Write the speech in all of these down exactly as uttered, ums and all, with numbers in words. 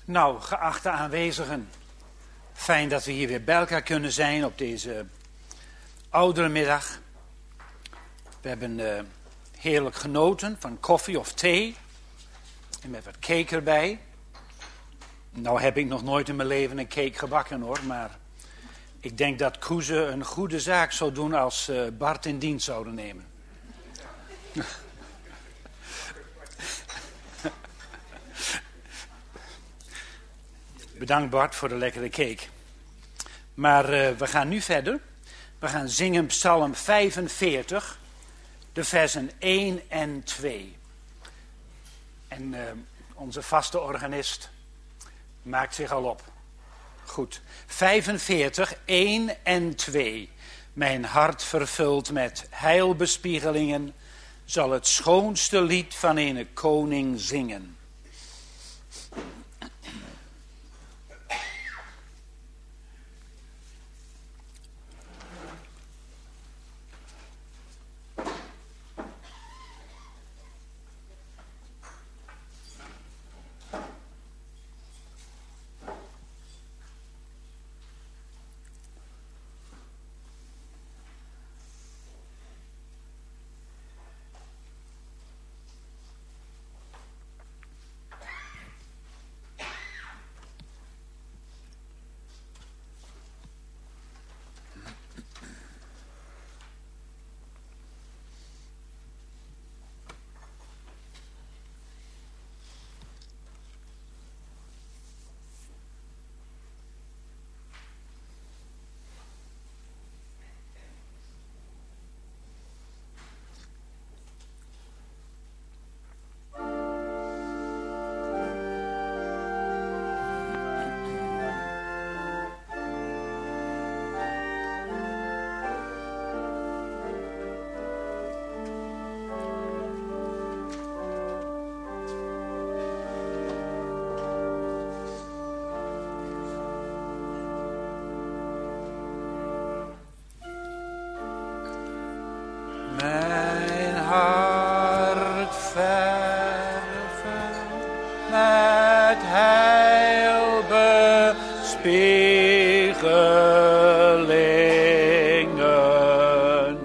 Nou, geachte aanwezigen, fijn dat we hier weer bij elkaar kunnen zijn op deze oudere middag. We hebben uh, heerlijk genoten van koffie of thee en met wat cake erbij. Nou heb ik nog nooit in mijn leven een cake gebakken hoor, maar ik denk dat Koeze een goede zaak zou doen als uh, Bart in dienst zouden nemen. Bedankt Bart voor de lekkere cake. Maar uh, we gaan nu verder. We gaan zingen Psalm vijfenveertig, de versen één en twee. En uh, onze vaste organist maakt zich al op. Goed. vijfenveertig, één en twee. Mijn hart vervuld met heilbespiegelingen zal het schoonste lied van een koning zingen. Mijn hart vervuld met heilbespiegelingen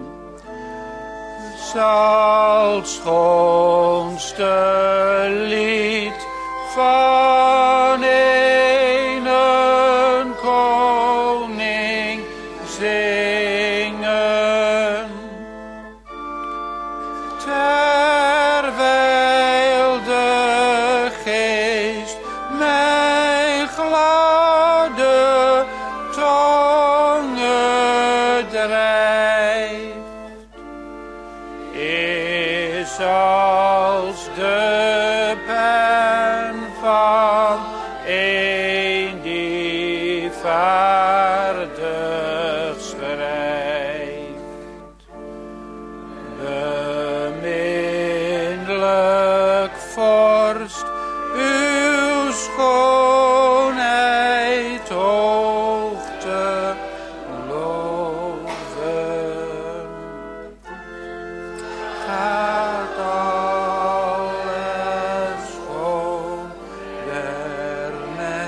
zal het schoonste lied van een koning zingen. Terwijl de geest mijn gladde tongen drijft, is als de pen van een die vaardig schrijft. Beminnelijk vorst, uw schoonheid hoog te loven. Gaat alles schoon der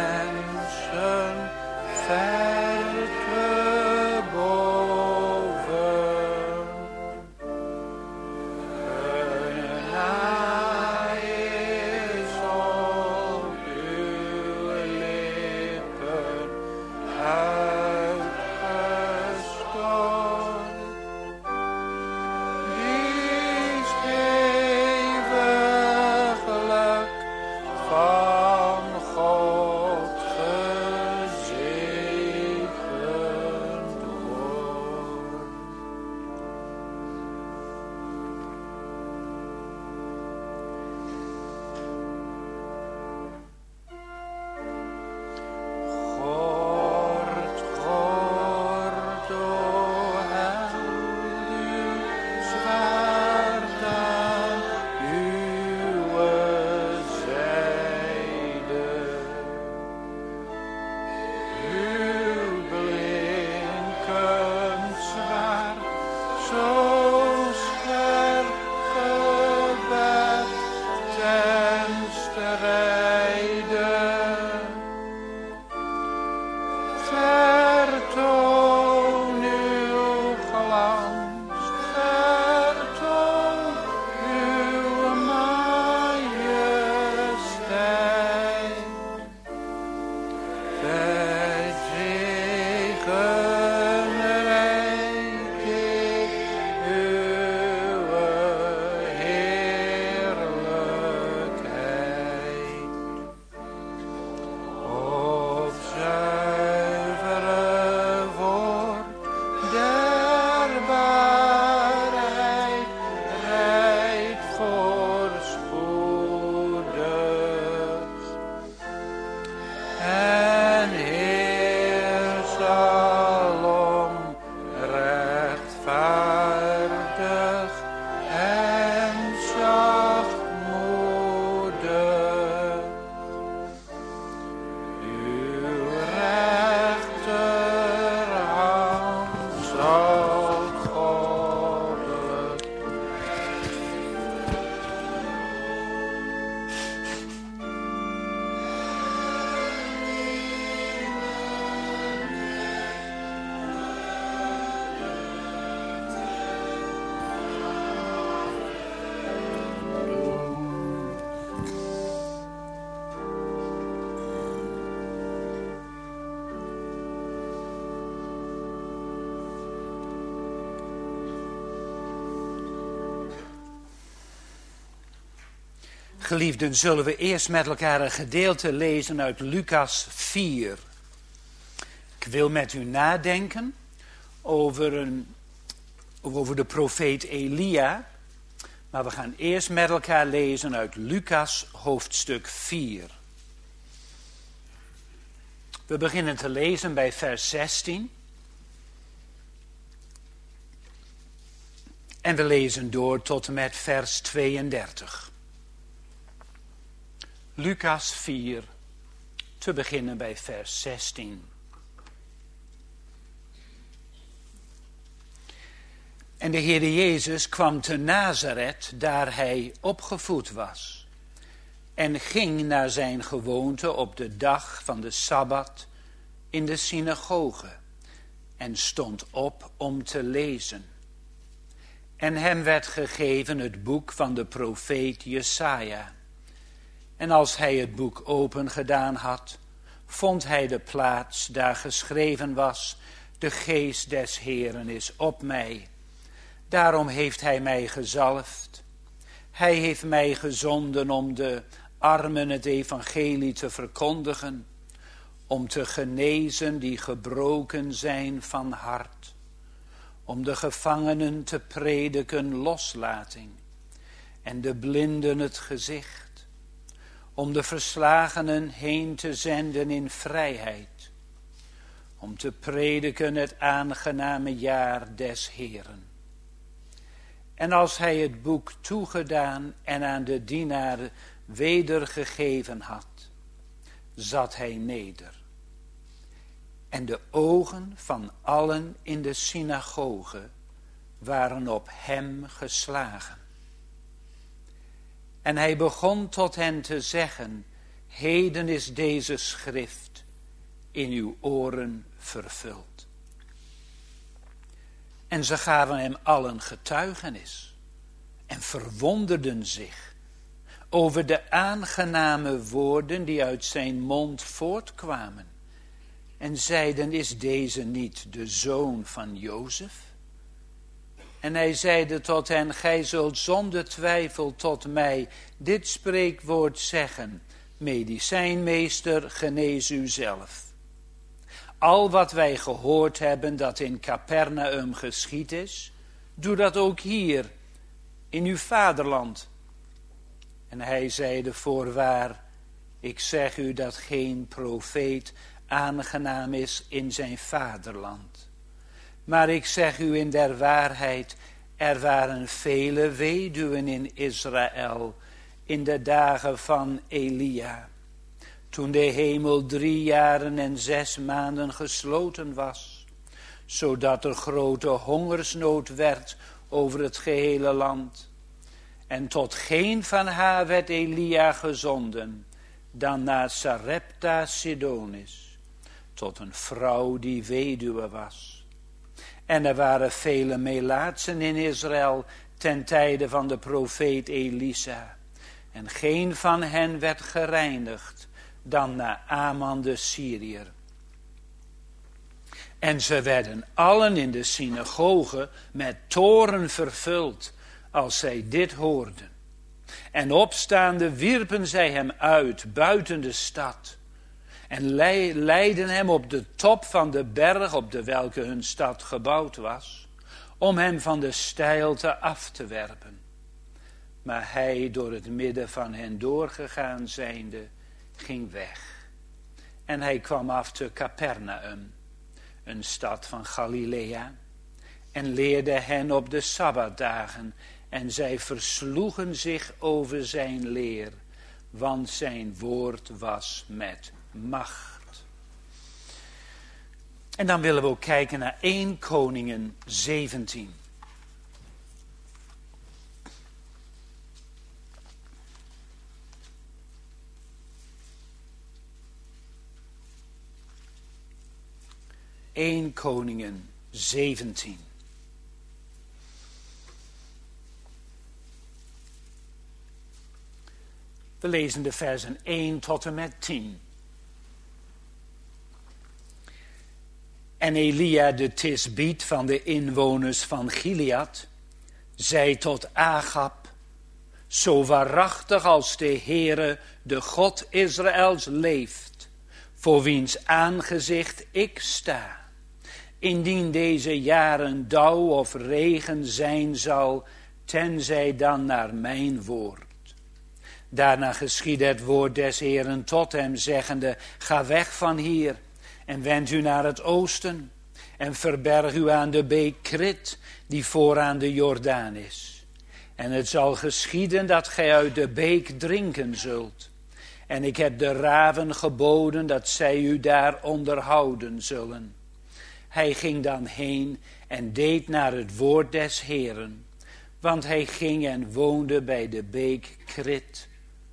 Geliefden, zullen we eerst met elkaar een gedeelte lezen uit Lucas vier. Ik wil met u nadenken over, een, over de profeet Elia. Maar we gaan eerst met elkaar lezen uit Lucas hoofdstuk vier. We beginnen te lezen bij vers zestien. En we lezen door tot en met vers tweeëndertig. Lucas vier, te beginnen bij vers zestien. En de Heer Jezus kwam te Nazareth, daar hij opgevoed was, en ging naar zijn gewoonte op de dag van de Sabbat in de synagoge, en stond op om te lezen. En hem werd gegeven het boek van de profeet Jesaja. En als hij het boek open gedaan had, vond hij de plaats daar geschreven was: de geest des Heeren is op mij. Daarom heeft hij mij gezalfd. Hij heeft mij gezonden om de armen het evangelie te verkondigen, om te genezen die gebroken zijn van hart, om de gevangenen te prediken loslating en de blinden het gezicht, om de verslagenen heen te zenden in vrijheid, om te prediken het aangename jaar des Heeren. En als hij het boek toegedaan en aan de dienaar wedergegeven had, zat hij neder. En de ogen van allen in de synagoge waren op hem geslagen. En hij begon tot hen te zeggen: heden is deze schrift in uw oren vervuld. En ze gaven hem allen getuigenis en verwonderden zich over de aangename woorden die uit zijn mond voortkwamen. En zeiden: is deze niet de zoon van Jozef? En hij zeide tot hen: gij zult zonder twijfel tot mij dit spreekwoord zeggen: medicijnmeester, genees u zelf. Al wat wij gehoord hebben dat in Capernaum geschied is, doe dat ook hier, in uw vaderland. En hij zeide: voorwaar, ik zeg u dat geen profeet aangenaam is in zijn vaderland. Maar ik zeg u in der waarheid, er waren vele weduwen in Israël in de dagen van Elia, toen de hemel drie jaren en zes maanden gesloten was, zodat er grote hongersnood werd over het gehele land. En tot geen van haar werd Elia gezonden, dan naar Sarepta Sidonis, tot een vrouw die weduwe was. En er waren vele melaatsen in Israël ten tijde van de profeet Elisa. En geen van hen werd gereinigd dan Naaman de Syriër. En ze werden allen in de synagoge met toorn vervuld als zij dit hoorden. En opstaande wierpen zij hem uit buiten de stad en leidden hem op de top van de berg op de welke hun stad gebouwd was, om hem van de steilte af te werpen. Maar hij, door het midden van hen doorgegaan zijnde, ging weg. En hij kwam af te Capernaum, een stad van Galilea, en leerde hen op de Sabbatdagen. En zij versloegen zich over zijn leer, want zijn woord was met macht. En dan willen we ook kijken naar Eerste Koningen zeventien. Eerste Koningen zeventien. We lezen de versen één tot en met tien. En Elia de Tisbiet van de inwoners van Gilead zei tot Agab: Zo waarachtig als de Heere, de God Israëls, leeft, voor wiens aangezicht ik sta. Indien deze jaren dauw of regen zijn zal, tenzij dan naar mijn woord. Daarna geschiedde het woord des Heeren tot hem, zeggende, ga weg van hier en wend u naar het oosten en verberg u aan de beek Krit, die vooraan de Jordaan is. En het zal geschieden dat gij uit de beek drinken zult. En ik heb de raven geboden dat zij u daar onderhouden zullen. Hij ging dan heen en deed naar het woord des Heeren, want hij ging en woonde bij de beek Krit,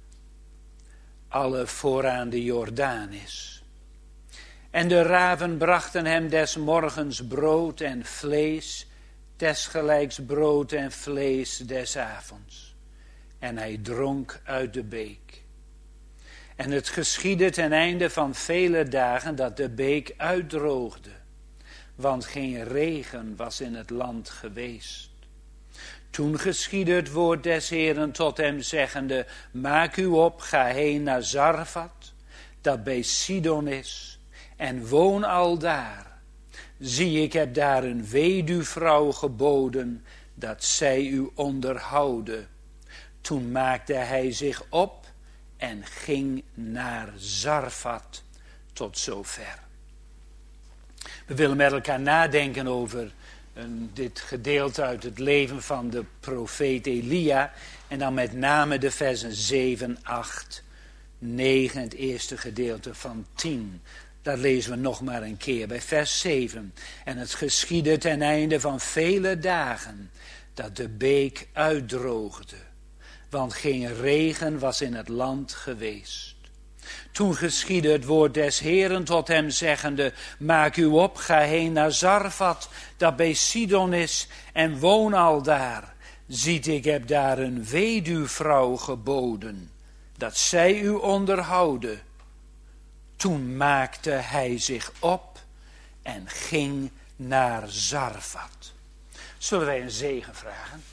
alle vooraan de Jordaan is. En de raven brachten hem des morgens brood en vlees, desgelijks brood en vlees des avonds. En hij dronk uit de beek. En het geschiedde ten einde van vele dagen dat de beek uitdroogde, want geen regen was in het land geweest. Toen geschiedde het woord des Heeren tot hem, zeggende, maak u op, ga heen naar Zarfat, dat bij Sidon is, en woon al daar. Zie, ik heb daar een weduwvrouw geboden, dat zij u onderhouden. Toen maakte hij zich op en ging naar Zarfat, tot zover. We willen met elkaar nadenken over een, dit gedeelte uit het leven van de profeet Elia. En dan met name de versen zeven, acht, negen, het eerste gedeelte van tien. Dat lezen we nog maar een keer bij vers zeven. En het geschiedde ten einde van vele dagen dat de beek uitdroogde, want geen regen was in het land geweest. Toen geschiedde het woord des Heeren tot hem, zeggende, maak u op, ga heen naar Zarfat, dat bij Sidon is, en woon al daar. Ziet, ik heb daar een weduwvrouw geboden, dat zij u onderhouden. Toen maakte hij zich op en ging naar Zarfat. Zullen wij een zegen vragen?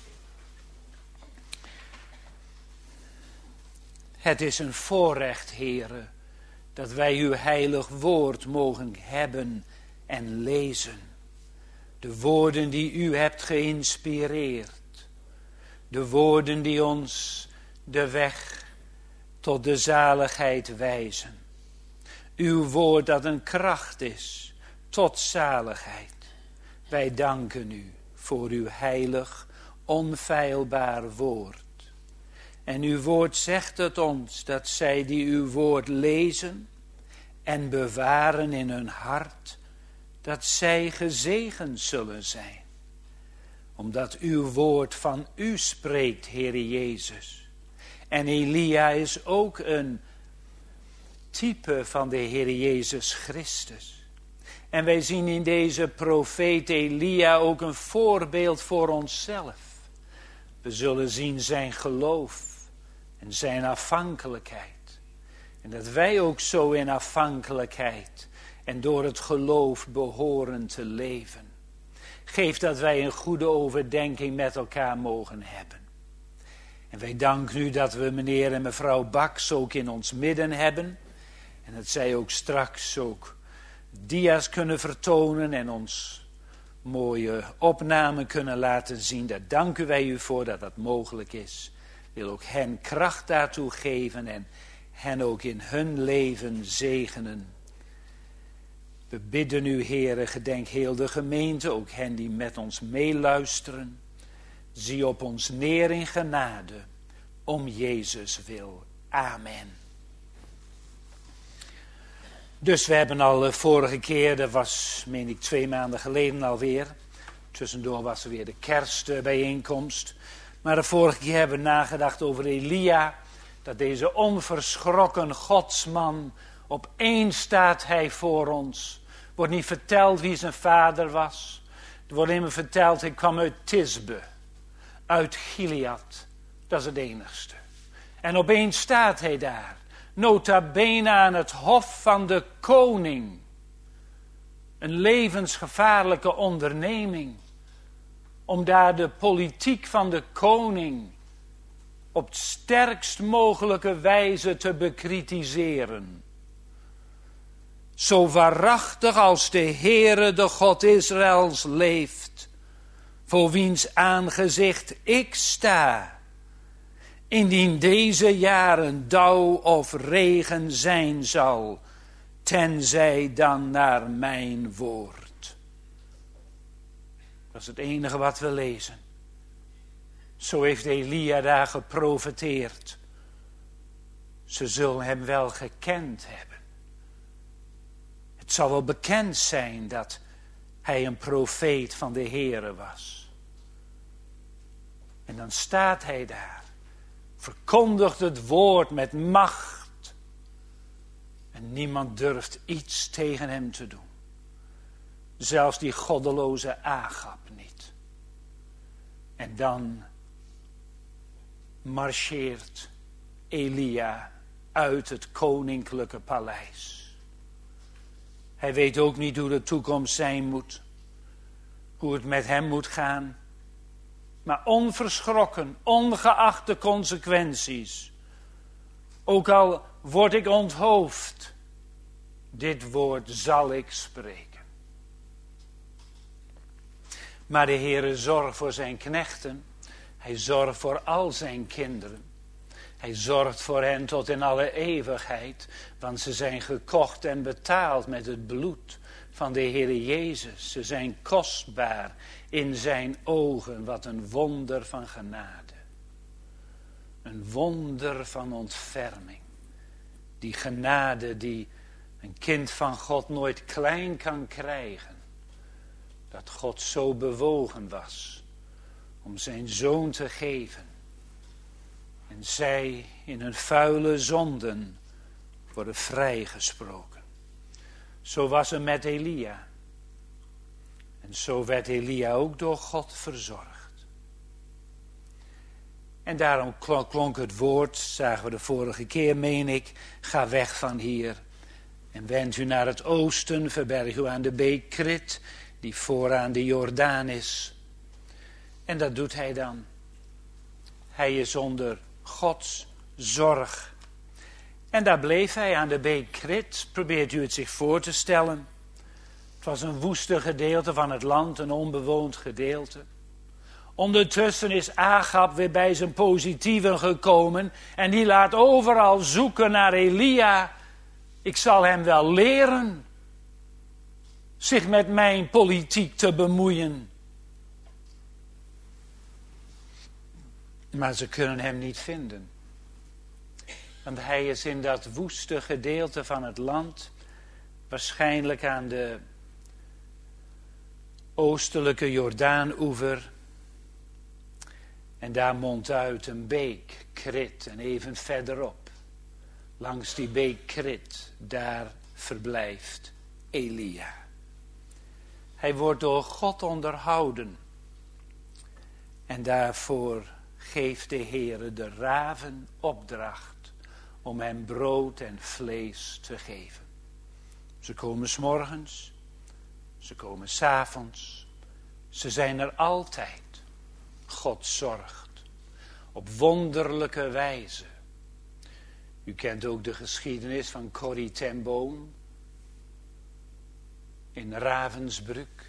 Het is een voorrecht, Heere, dat wij uw heilig woord mogen hebben en lezen. De woorden die u hebt geïnspireerd. De woorden die ons de weg tot de zaligheid wijzen. Uw woord dat een kracht is tot zaligheid. Wij danken u voor uw heilig, onfeilbaar woord. En uw woord zegt het ons dat zij die uw woord lezen en bewaren in hun hart, dat zij gezegend zullen zijn. Omdat uw woord van u spreekt, Heere Jezus. En Elia is ook een type van de Heere Jezus Christus. En wij zien in deze profeet Elia ook een voorbeeld voor onszelf. We zullen zien zijn geloof en zijn afhankelijkheid. En dat wij ook zo in afhankelijkheid en door het geloof behoren te leven. Geef dat wij een goede overdenking met elkaar mogen hebben. En wij danken u dat we meneer en mevrouw Baks ook in ons midden hebben. En dat zij ook straks ook dia's kunnen vertonen en ons mooie opnamen kunnen laten zien. Daar danken wij u voor dat dat mogelijk is. Ik wil ook hen kracht daartoe geven en hen ook in hun leven zegenen. We bidden u, Heere, gedenk heel de gemeente, ook hen die met ons meeluisteren. Zie op ons neer in genade, om Jezus wil. Amen. Dus we hebben al de vorige keer, dat was, meen ik, twee maanden geleden alweer. Tussendoor was er weer de kerstbijeenkomst. Maar de vorige keer hebben we nagedacht over Elia. Dat deze onverschrokken godsman, opeens staat hij voor ons. Wordt niet verteld wie zijn vader was. Er wordt alleen maar verteld, hij kwam uit Tisbe. Uit Gilead. Dat is het enigste. En opeens staat hij daar. Nota bene aan het hof van de koning. Een levensgevaarlijke onderneming. Om daar de politiek van de koning op de sterkst mogelijke wijze te bekritiseren. Zo waarachtig als de Heere, de God Israëls, leeft, voor wiens aangezicht ik sta, indien deze jaren dauw of regen zijn zal, tenzij dan naar mijn woord. Dat is het enige wat we lezen. Zo heeft Elia daar geprofeteerd. Ze zullen hem wel gekend hebben. Het zal wel bekend zijn dat hij een profeet van de Heere was. En dan staat hij daar, verkondigt het woord met macht. En niemand durft iets tegen hem te doen. Zelfs die goddeloze Agab niet. En dan marcheert Elia uit het koninklijke paleis. Hij weet ook niet hoe de toekomst zijn moet. Hoe het met hem moet gaan. Maar onverschrokken, ongeacht de consequenties. Ook al word ik onthoofd. Dit woord zal ik spreken. Maar de Heere zorgt voor zijn knechten. Hij zorgt voor al zijn kinderen. Hij zorgt voor hen tot in alle eeuwigheid. Want ze zijn gekocht en betaald met het bloed van de Heere Jezus. Ze zijn kostbaar in zijn ogen. Wat een wonder van genade. Een wonder van ontferming. Die genade die een kind van God nooit klein kan krijgen. Dat God zo bewogen was om zijn zoon te geven. En zij in hun vuile zonden worden vrijgesproken. Zo was het met Elia. En zo werd Elia ook door God verzorgd. En daarom klonk het woord, zagen we de vorige keer, meen ik, ga weg van hier. En wend u naar het oosten, verberg u aan de beek Krit, die vooraan de Jordaan is. En dat doet hij dan. Hij is onder Gods zorg. En daar bleef hij aan de beek Krit. Probeert u het zich voor te stellen. Het was een woeste gedeelte van het land, een onbewoond gedeelte. Ondertussen is Agab weer bij zijn positieven gekomen. En die laat overal zoeken naar Elia. Ik zal hem wel leren zich met mijn politiek te bemoeien. Maar ze kunnen hem niet vinden. Want hij is in dat woeste gedeelte van het land, waarschijnlijk aan de oostelijke Jordaanoever. En daar mondt uit een beek, Krit, en even verderop, langs die beek Krit, daar verblijft Elia. Hij wordt door God onderhouden. En daarvoor geeft de Heere de raven opdracht om hem brood en vlees te geven. Ze komen 's morgens, ze komen 's avonds, ze zijn er altijd. God zorgt op wonderlijke wijze. U kent ook de geschiedenis van Corrie ten Boom in Ravensbrück.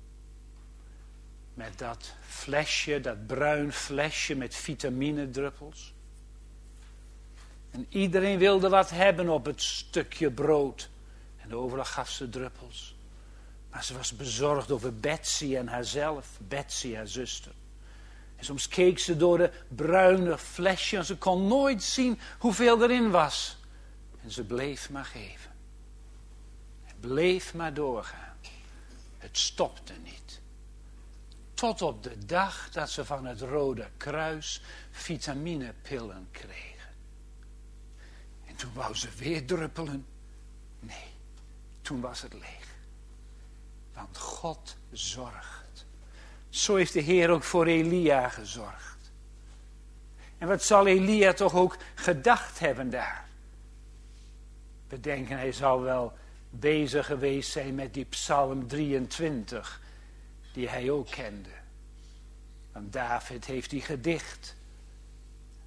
Met dat flesje, dat bruin flesje met vitaminedruppels. En iedereen wilde wat hebben op het stukje brood. En overal gaf ze druppels. Maar ze was bezorgd over Betsy en haarzelf. Betsy, haar zuster. En soms keek ze door de bruine flesje en ze kon nooit zien hoeveel erin was. En ze bleef maar geven. Het bleef maar doorgaan. Het stopte niet. Tot op de dag dat ze van het Rode Kruis vitaminepillen kregen. En toen wou ze weer druppelen. Nee, toen was het leeg. Want God zorgt. Zo heeft de Heer ook voor Elia gezorgd. En wat zal Elia toch ook gedacht hebben daar? We denken hij zal wel bezig geweest zijn met die Psalm drieëntwintig. Die hij ook kende. Want David heeft die gedicht. En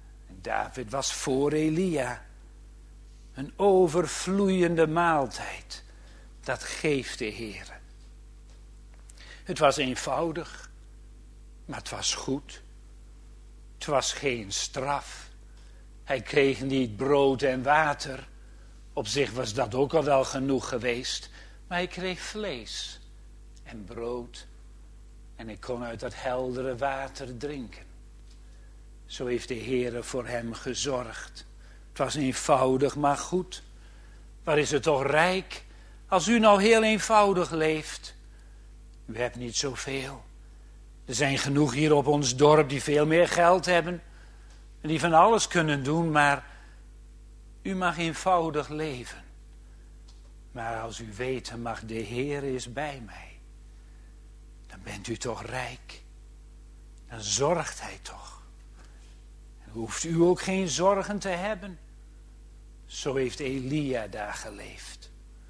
David was voor Elia. Een overvloeiende maaltijd, dat geeft de Heere. Het was eenvoudig, maar het was goed. Het was geen straf. Hij kreeg niet brood en water. Op zich was dat ook al wel genoeg geweest. Maar hij kreeg vlees en brood. En hij kon uit dat heldere water drinken. Zo heeft de Heere voor hem gezorgd. Het was eenvoudig, maar goed. Waar is het toch rijk als u nou heel eenvoudig leeft? U hebt niet zoveel. Er zijn genoeg hier op ons dorp die veel meer geld hebben. En die van alles kunnen doen, maar u mag eenvoudig leven. Maar als u weten mag, de Heer is bij mij. Dan bent u toch rijk. Dan zorgt hij toch. En hoeft u ook geen zorgen te hebben. Zo heeft Elia daar geleefd.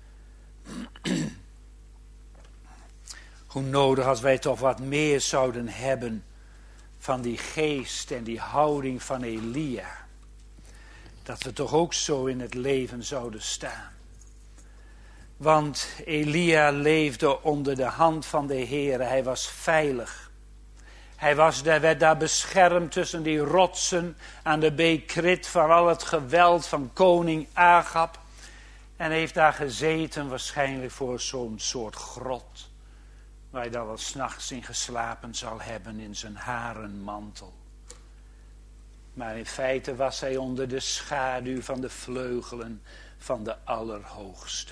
Hoe nodig als wij toch wat meer zouden hebben van die geest en die houding van Elia. Dat we toch ook zo in het leven zouden staan. Want Elia leefde onder de hand van de Heere. Hij was veilig. Hij was, hij werd daar beschermd tussen die rotsen aan de beek Krit van al het geweld van koning Agab. En heeft daar gezeten waarschijnlijk voor zo'n soort grot. Waar hij dan wel 's nachts in geslapen zal hebben in zijn haren mantel. Maar in feite was hij onder de schaduw van de vleugelen van de Allerhoogste.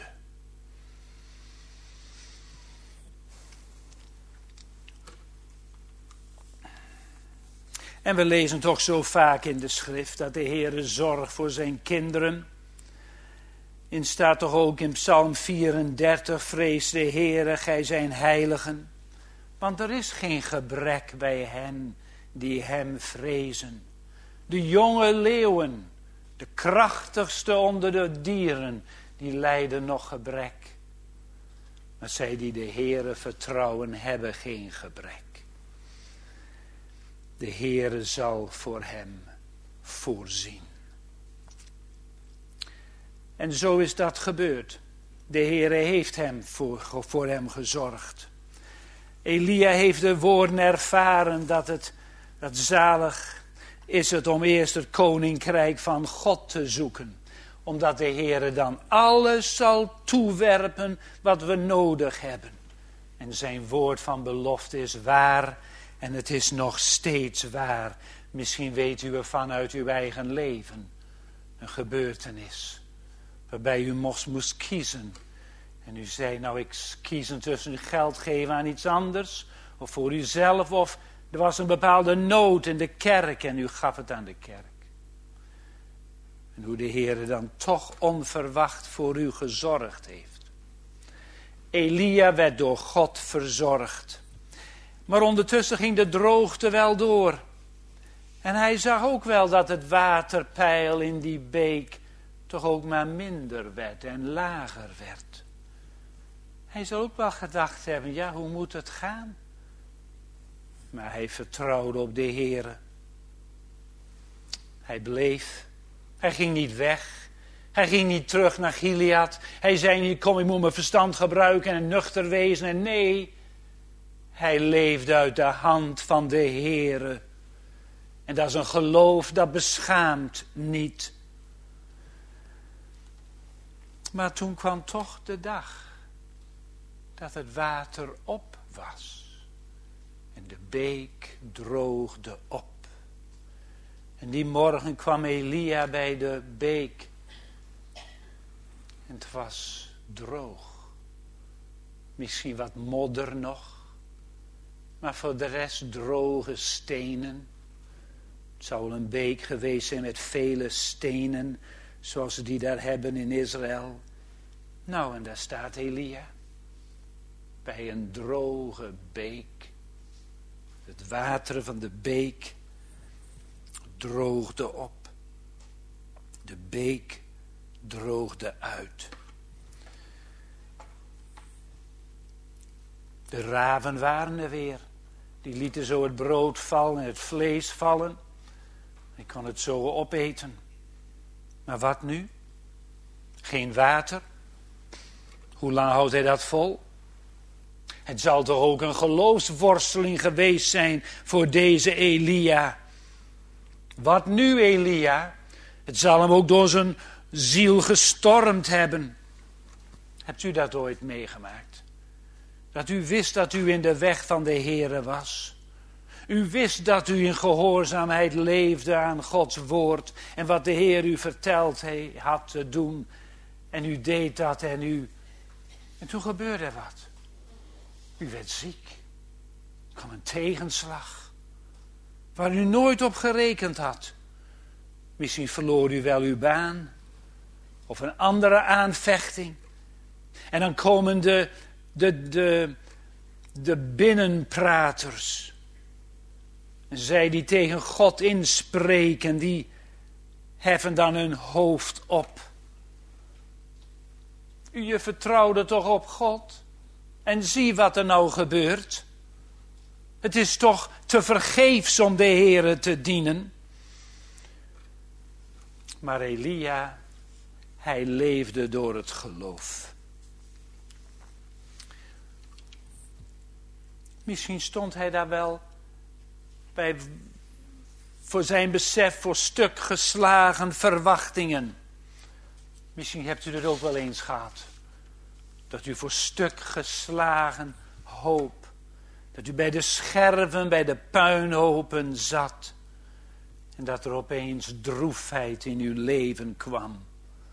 En we lezen toch zo vaak in de schrift dat de Heere zorgt voor zijn kinderen. In staat toch ook in Psalm vierendertig, vrees de Heere, gij zijn heiligen. Want er is geen gebrek bij hen die hem vrezen. De jonge leeuwen, de krachtigste onder de dieren, die lijden nog gebrek. Maar zij die de Heere vertrouwen, hebben geen gebrek. De Heere zal voor hem voorzien. En zo is dat gebeurd. De Heere heeft hem voor, voor hem gezorgd. Elia heeft de woorden ervaren dat het dat zalig is het om eerst het koninkrijk van God te zoeken. Omdat de Heere dan alles zal toewerpen wat we nodig hebben. En zijn woord van belofte is waar en het is nog steeds waar. Misschien weet u ervan uit uw eigen leven. Een gebeurtenis waarbij u moest, moest kiezen. En u zei, nou ik kies tussen u geld geven aan iets anders. Of voor uzelf. Of er was een bepaalde nood in de kerk en u gaf het aan de kerk. En hoe de Heer dan toch onverwacht voor u gezorgd heeft. Elia werd door God verzorgd. Maar ondertussen ging de droogte wel door. En hij zag ook wel dat het waterpeil in die beek toch ook maar minder werd en lager werd. Hij zal ook wel gedacht hebben, ja, hoe moet het gaan? Maar hij vertrouwde op de Heere. Hij bleef. Hij ging niet weg. Hij ging niet terug naar Gilead. Hij zei niet, kom, ik moet mijn verstand gebruiken en nuchter wezen. En nee, hij leefde uit de hand van de Heere. En dat is een geloof dat beschaamt niet. Maar toen kwam toch de dag dat het water op was. En de beek droogde op. En die morgen kwam Elia bij de beek. En het was droog. Misschien wat modder nog. Maar voor de rest droge stenen. Het zou wel een beek geweest zijn met vele stenen. Zoals ze die daar hebben in Israël. Nou, en daar staat Elia. Bij een droge beek. Het water van de beek droogde op. De beek droogde uit. De raven waren er weer. Die lieten zo het brood vallen en het vlees vallen. Hij kon het zo opeten. Maar wat nu? Geen water? Hoe lang houdt hij dat vol? Het zal toch ook een geloofsworsteling geweest zijn voor deze Elia. Wat nu, Elia? Het zal hem ook door zijn ziel gestormd hebben. Hebt u dat ooit meegemaakt? Dat u wist dat u in de weg van de Heere was. U wist dat u in gehoorzaamheid leefde aan Gods woord. En wat de Heer u verteld had te doen. En u deed dat en u... En toen gebeurde er wat. U werd ziek. Er kwam een tegenslag. Waar u nooit op gerekend had. Misschien verloor u wel uw baan. Of een andere aanvechting. En dan komen de, de, de, de binnenpraters. En zij die tegen God inspreken, die heffen dan hun hoofd op. Je vertrouwde toch op God? En zie wat er nou gebeurt. Het is toch te vergeefs om de Heere te dienen. Maar Elia, hij leefde door het geloof. Misschien stond hij daar wel bij, voor zijn besef, voor stuk geslagen verwachtingen. Misschien hebt u het ook wel eens gehad. Dat u voor stuk geslagen hoop. Dat u bij de scherven, bij de puinhopen zat. En dat er opeens droefheid in uw leven kwam.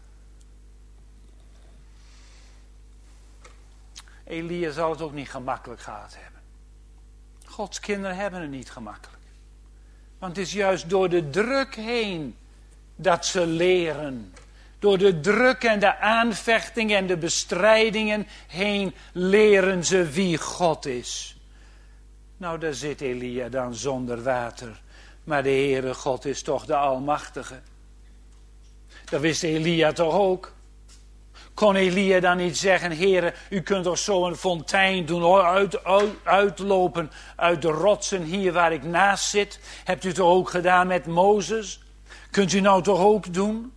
Elia zal het ook niet gemakkelijk gehad hebben. Gods kinderen hebben het niet gemakkelijk. Want het is juist door de druk heen dat ze leren. Door de druk en de aanvechting en de bestrijdingen heen leren ze wie God is. Nou, daar zit Elia dan zonder water. Maar de Heere God is toch de Almachtige. Dat wist Elia toch ook. Kon Elia dan niet zeggen, Heere, u kunt toch zo een fontein doen, uit, uit, uitlopen uit de rotsen hier waar ik naast zit. Hebt u het ook gedaan met Mozes? Kunt u nou toch ook doen?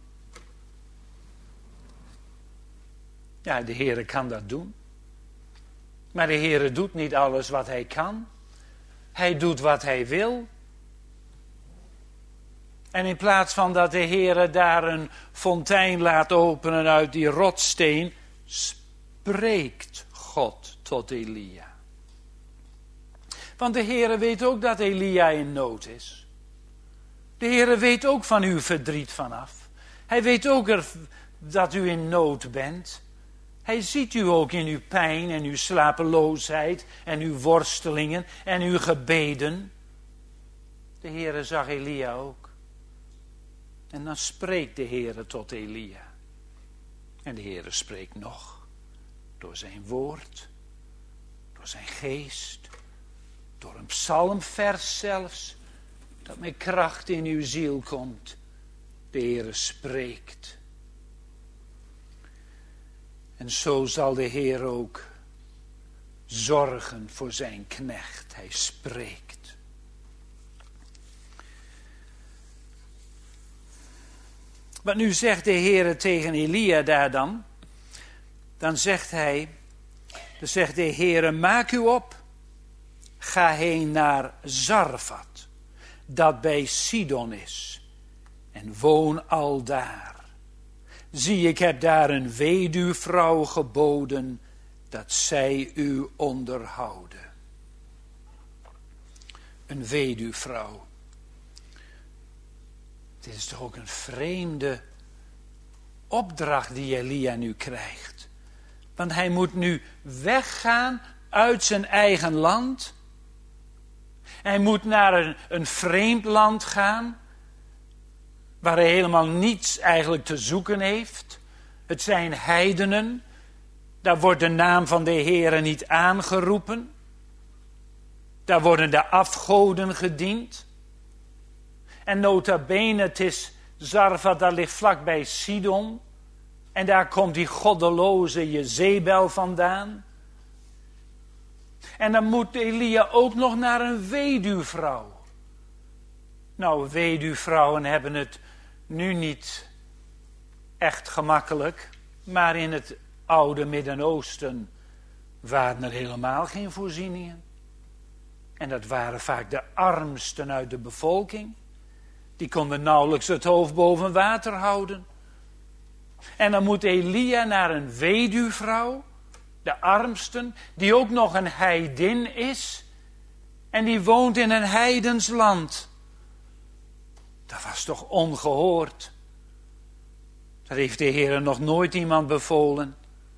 Ja, de Heere kan dat doen. Maar de Heere doet niet alles wat hij kan. Hij doet wat hij wil. En in plaats van dat de Heere daar een fontein laat openen uit die rotsteen, spreekt God tot Elia. Want de Heere weet ook dat Elia in nood is. De Heere weet ook van uw verdriet vanaf. Hij weet ook er, dat u in nood bent. Hij ziet u ook in uw pijn en uw slapeloosheid en uw worstelingen en uw gebeden. De Heere zag Elia ook. En dan spreekt de Heere tot Elia. En de Heere spreekt nog. Door zijn woord. Door zijn geest. Door een psalmvers zelfs. Dat met kracht in uw ziel komt. De Heere spreekt. En zo zal de Heer ook zorgen voor zijn knecht. Hij spreekt. Wat nu zegt de Heer tegen Elia daar dan? Dan zegt hij, dan zegt de Heer, maak u op. Ga heen naar Zarfat, dat bij Sidon is. En woon al daar. Zie, ik heb daar een weduwvrouw geboden, dat zij u onderhouden. Een weduwvrouw. Dit is toch ook een vreemde opdracht die Elia nu krijgt. Want hij moet nu weggaan uit zijn eigen land. Hij moet naar een, een vreemd land gaan. Waar hij helemaal niets eigenlijk te zoeken heeft. Het zijn heidenen. Daar wordt de naam van de Heere niet aangeroepen. Daar worden de afgoden gediend. En nota bene, het is Zarfat, dat ligt vlakbij Sidon. En daar komt die goddeloze Jezebel vandaan. En dan moet Elia ook nog naar een weduwvrouw. Nou, weduwvrouwen hebben het nu niet echt gemakkelijk, maar in het oude Midden-Oosten waren er helemaal geen voorzieningen. En dat waren vaak de armsten uit de bevolking. Die konden nauwelijks het hoofd boven water houden. En dan moet Elia naar een weduwvrouw, de armsten, die ook nog een heidin is. En die woont in een heidens land. Dat was toch ongehoord. Dat heeft de Heer nog nooit iemand bevolen.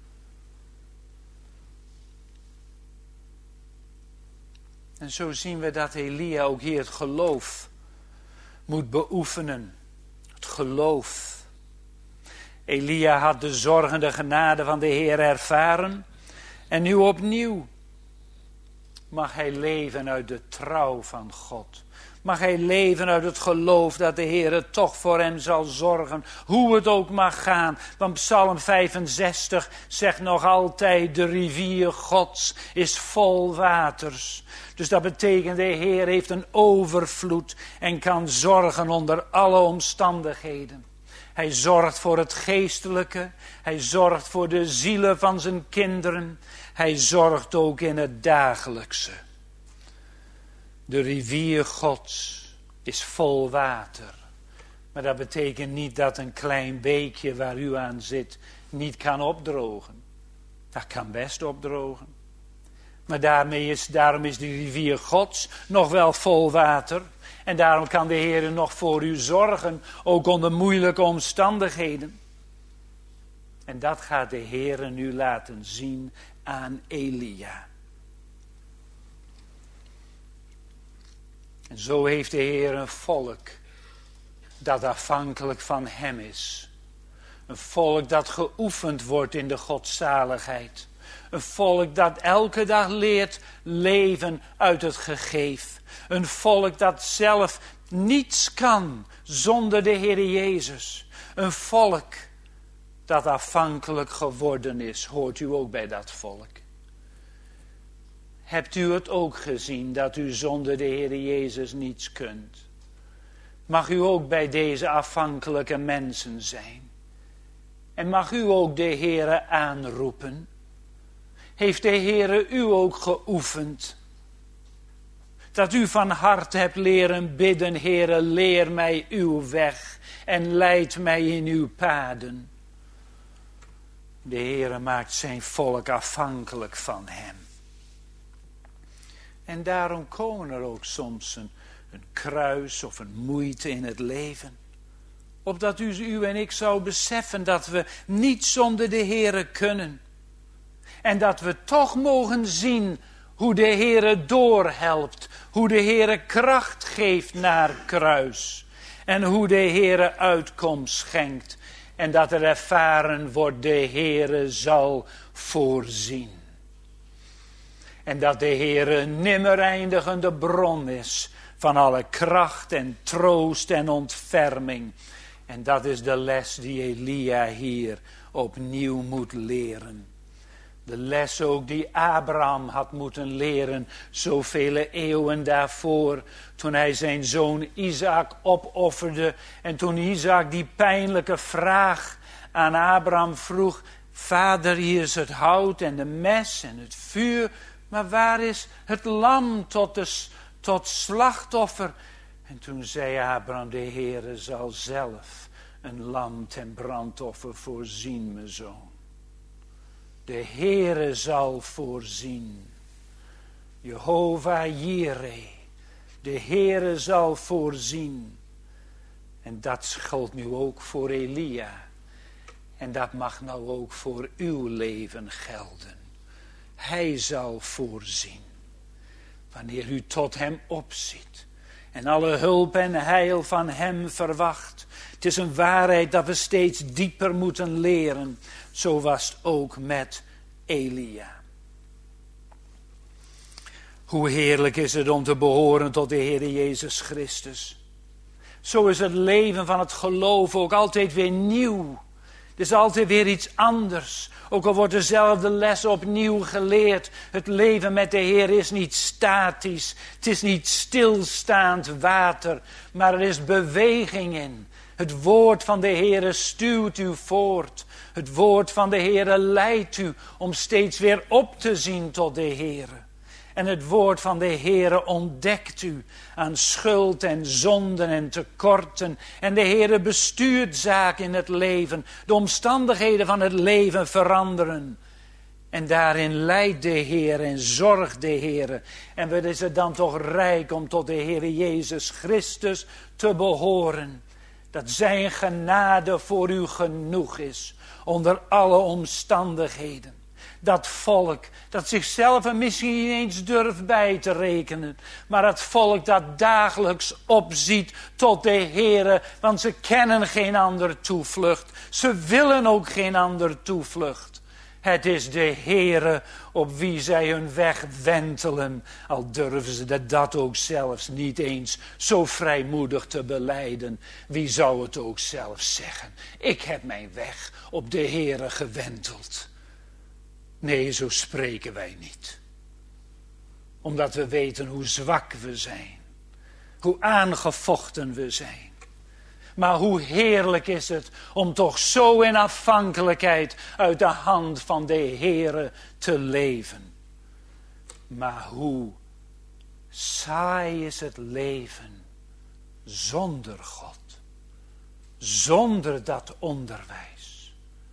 En zo zien we dat Elia ook hier het geloof moet beoefenen. Het geloof. Elia had de zorgende genade van de Heer ervaren. En nu opnieuw mag hij leven uit de trouw van God. Mag hij leven uit het geloof dat de Heer het toch voor hem zal zorgen. Hoe het ook mag gaan. Want Psalm vijfenzestig zegt nog altijd: de rivier Gods is vol waters. Dus dat betekent de Heer heeft een overvloed en kan zorgen onder alle omstandigheden. Hij zorgt voor het geestelijke. Hij zorgt voor de zielen van zijn kinderen. Hij zorgt ook in het dagelijkse. De rivier Gods is vol water. Maar dat betekent niet dat een klein beekje waar u aan zit niet kan opdrogen. Dat kan best opdrogen. Maar daarmee is, daarom is die rivier Gods nog wel vol water. En daarom kan de Heer nog voor u zorgen, ook onder moeilijke omstandigheden. En dat gaat de Heer nu laten zien aan Elia. En zo heeft de Heer een volk dat afhankelijk van hem is. Een volk dat geoefend wordt in de godzaligheid. Een volk dat elke dag leert leven uit het gegeef. Een volk dat zelf niets kan zonder de Heer Jezus. Een volk dat afhankelijk geworden is. Hoort u ook bij dat volk? Hebt u het ook gezien dat u zonder de Heer Jezus niets kunt? Mag u ook bij deze afhankelijke mensen zijn? En mag u ook de Heere aanroepen? Heeft de Heere u ook geoefend? Dat u van hart hebt leren bidden: Heere, leer mij uw weg en leid mij in uw paden. De Heere maakt zijn volk afhankelijk van hem. En daarom komen er ook soms een, een kruis of een moeite in het leven. Opdat u, u en ik zou beseffen dat we niet zonder de Heere kunnen. En dat we toch mogen zien hoe de Heere doorhelpt. Hoe de Heere kracht geeft naar kruis. En hoe de Heere uitkomst schenkt. En dat er ervaren wordt: de Heere zal voorzien. En dat de Heere een nimmer eindigende bron is van alle kracht en troost en ontferming. En dat is de les die Elia hier opnieuw moet leren. De les ook die Abraham had moeten leren zoveel eeuwen daarvoor, toen hij zijn zoon Isaac opofferde. En toen Isaac die pijnlijke vraag aan Abraham vroeg: Vader, hier is het hout en de mes en het vuur, maar waar is het lam tot, de, tot slachtoffer? En toen zei Abraham: de Heere zal zelf een lam ten brandoffer voorzien, mijn zoon. De Heere zal voorzien. Jehovah Jireh. De Heere zal voorzien. En dat geldt nu ook voor Elia. En dat mag nou ook voor uw leven gelden. Hij zal voorzien. Wanneer u tot hem opziet. En alle hulp en heil van hem verwacht. Het is een waarheid dat we steeds dieper moeten leren. Zo was het ook met Elia. Hoe heerlijk is het om te behoren tot de Heer Jezus Christus. Zo is het leven van het geloof ook altijd weer nieuw. Het is altijd weer iets anders. Ook al wordt dezelfde les opnieuw geleerd. Het leven met de Heer is niet statisch. Het is niet stilstaand water. Maar er is beweging in. Het woord van de Heer stuwt u voort. Het woord van de Heer leidt u om steeds weer op te zien tot de Heer. En het woord van de Heere ontdekt u aan schuld en zonden en tekorten. En de Heere bestuurt zaken in het leven. De omstandigheden van het leven veranderen. En daarin leidt de Heer en zorgt de Heer. En wat is het dan toch rijk om tot de Heere Jezus Christus te behoren. Dat zijn genade voor u genoeg is. Onder alle omstandigheden. Dat volk dat zichzelf er misschien niet eens durft bij te rekenen. Maar het volk dat dagelijks opziet tot de Heere. Want ze kennen geen andere toevlucht. Ze willen ook geen andere toevlucht. Het is de Heere op wie zij hun weg wentelen. Al durven ze dat ook zelfs niet eens zo vrijmoedig te belijden. Wie zou het ook zelf zeggen? Ik heb mijn weg op de Heere gewenteld. Nee, zo spreken wij niet. Omdat we weten hoe zwak we zijn. Hoe aangevochten we zijn. Maar hoe heerlijk is het om toch zo in afhankelijkheid uit de hand van de Heere te leven. Maar hoe saai is het leven zonder God. Zonder dat onderwijs.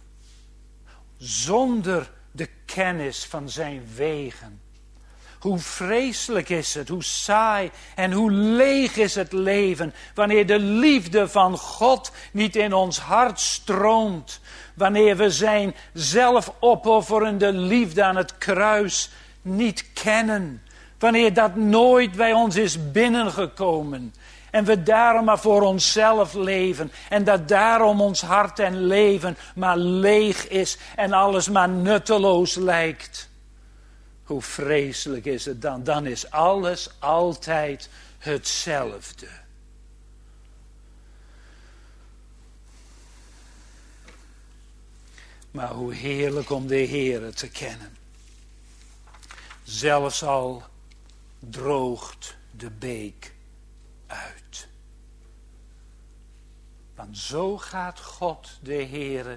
Zonder de kennis van zijn wegen. Hoe vreselijk is het, hoe saai en hoe leeg is het leven. Wanneer de liefde van God niet in ons hart stroomt. Wanneer we zijn zelfopofferende liefde aan het kruis niet kennen. Wanneer dat nooit bij ons is binnengekomen. En we daarom maar voor onszelf leven. En dat daarom ons hart en leven maar leeg is. En alles maar nutteloos lijkt. Hoe vreselijk is het dan? Dan is alles altijd hetzelfde. Maar hoe heerlijk om de Heere te kennen. Zelfs al droogt de beek uit. Want zo gaat God de Heere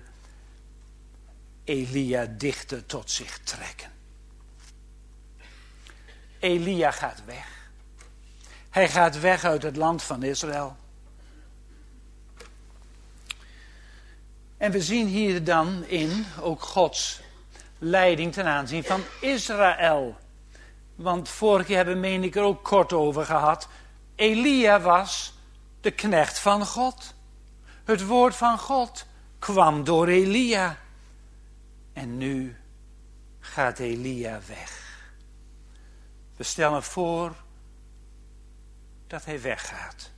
Elia dichter tot zich trekken. Elia gaat weg. Hij gaat weg uit het land van Israël. En we zien hier dan in ook Gods leiding ten aanzien van Israël. Want vorige keer hebben we, meen ik, er ook kort over gehad. Elia was de knecht van God. Het woord van God kwam door Elia. En nu gaat Elia weg. We stellen voor dat hij weggaat.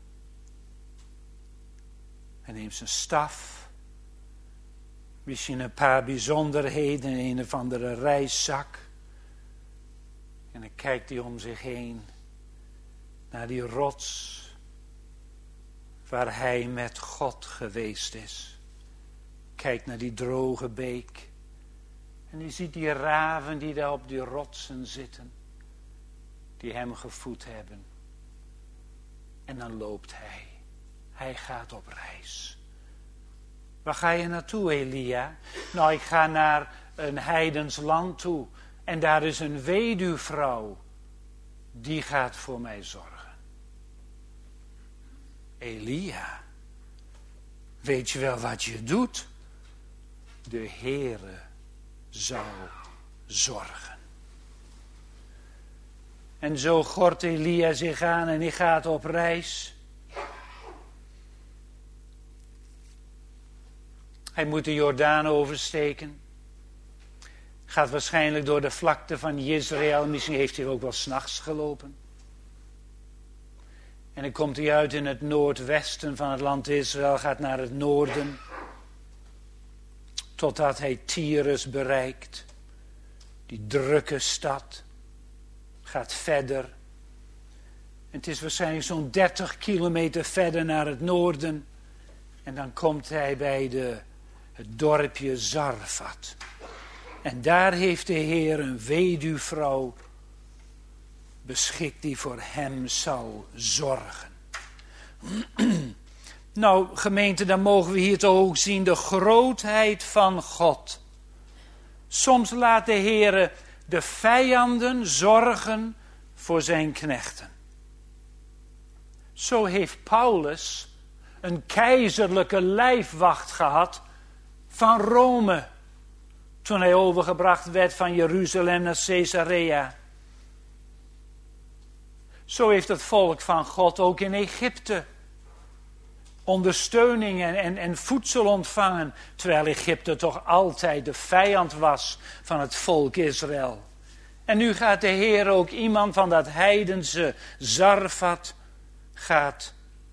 Hij neemt zijn staf. Misschien een paar bijzonderheden in een of andere reiszak. En dan kijkt hij om zich heen. Naar die rots. Waar hij met God geweest is. Kijkt naar die droge beek. En hij ziet die raven die daar op die rotsen zitten. Die hem gevoed hebben. En dan loopt hij. Hij gaat op reis. Waar ga je naartoe, Elia? Nou, ik ga naar een heidens land toe. En daar is een weduwvrouw. Die gaat voor mij zorgen. Elia. Weet je wel wat je doet? De Heere zou zorgen. En zo gort Elia zich aan en hij gaat op reis. Hij moet de Jordaan oversteken. Gaat waarschijnlijk door de vlakte van Jezreel. Misschien heeft hij ook wel 's nachts gelopen. En dan komt hij uit in het noordwesten van het land Israël. Gaat naar het noorden. Totdat hij Tyrus bereikt. Die drukke stad. Gaat verder. En het is waarschijnlijk zo'n dertig kilometer verder naar het noorden. En dan komt hij bij de het dorpje Zarfat. En daar heeft de Heer een weduwvrouw beschikt die voor hem zal zorgen. Nou, gemeente, dan mogen we hier toch ook zien de grootheid van God. Soms laat de Heer de vijanden zorgen voor zijn knechten. Zo heeft Paulus een keizerlijke lijfwacht gehad van Rome, toen hij overgebracht werd van Jeruzalem naar Caesarea. Zo heeft het volk van God ook in Egypte ondersteuning en, en, en voedsel ontvangen, terwijl Egypte toch altijd de vijand was van het volk Israël. En nu gaat de Heer ook iemand van dat heidense Zarfat, gaat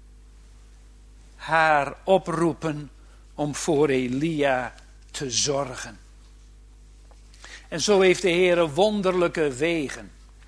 haar oproepen om voor Elia te zorgen. En zo heeft de Heer wonderlijke wegen.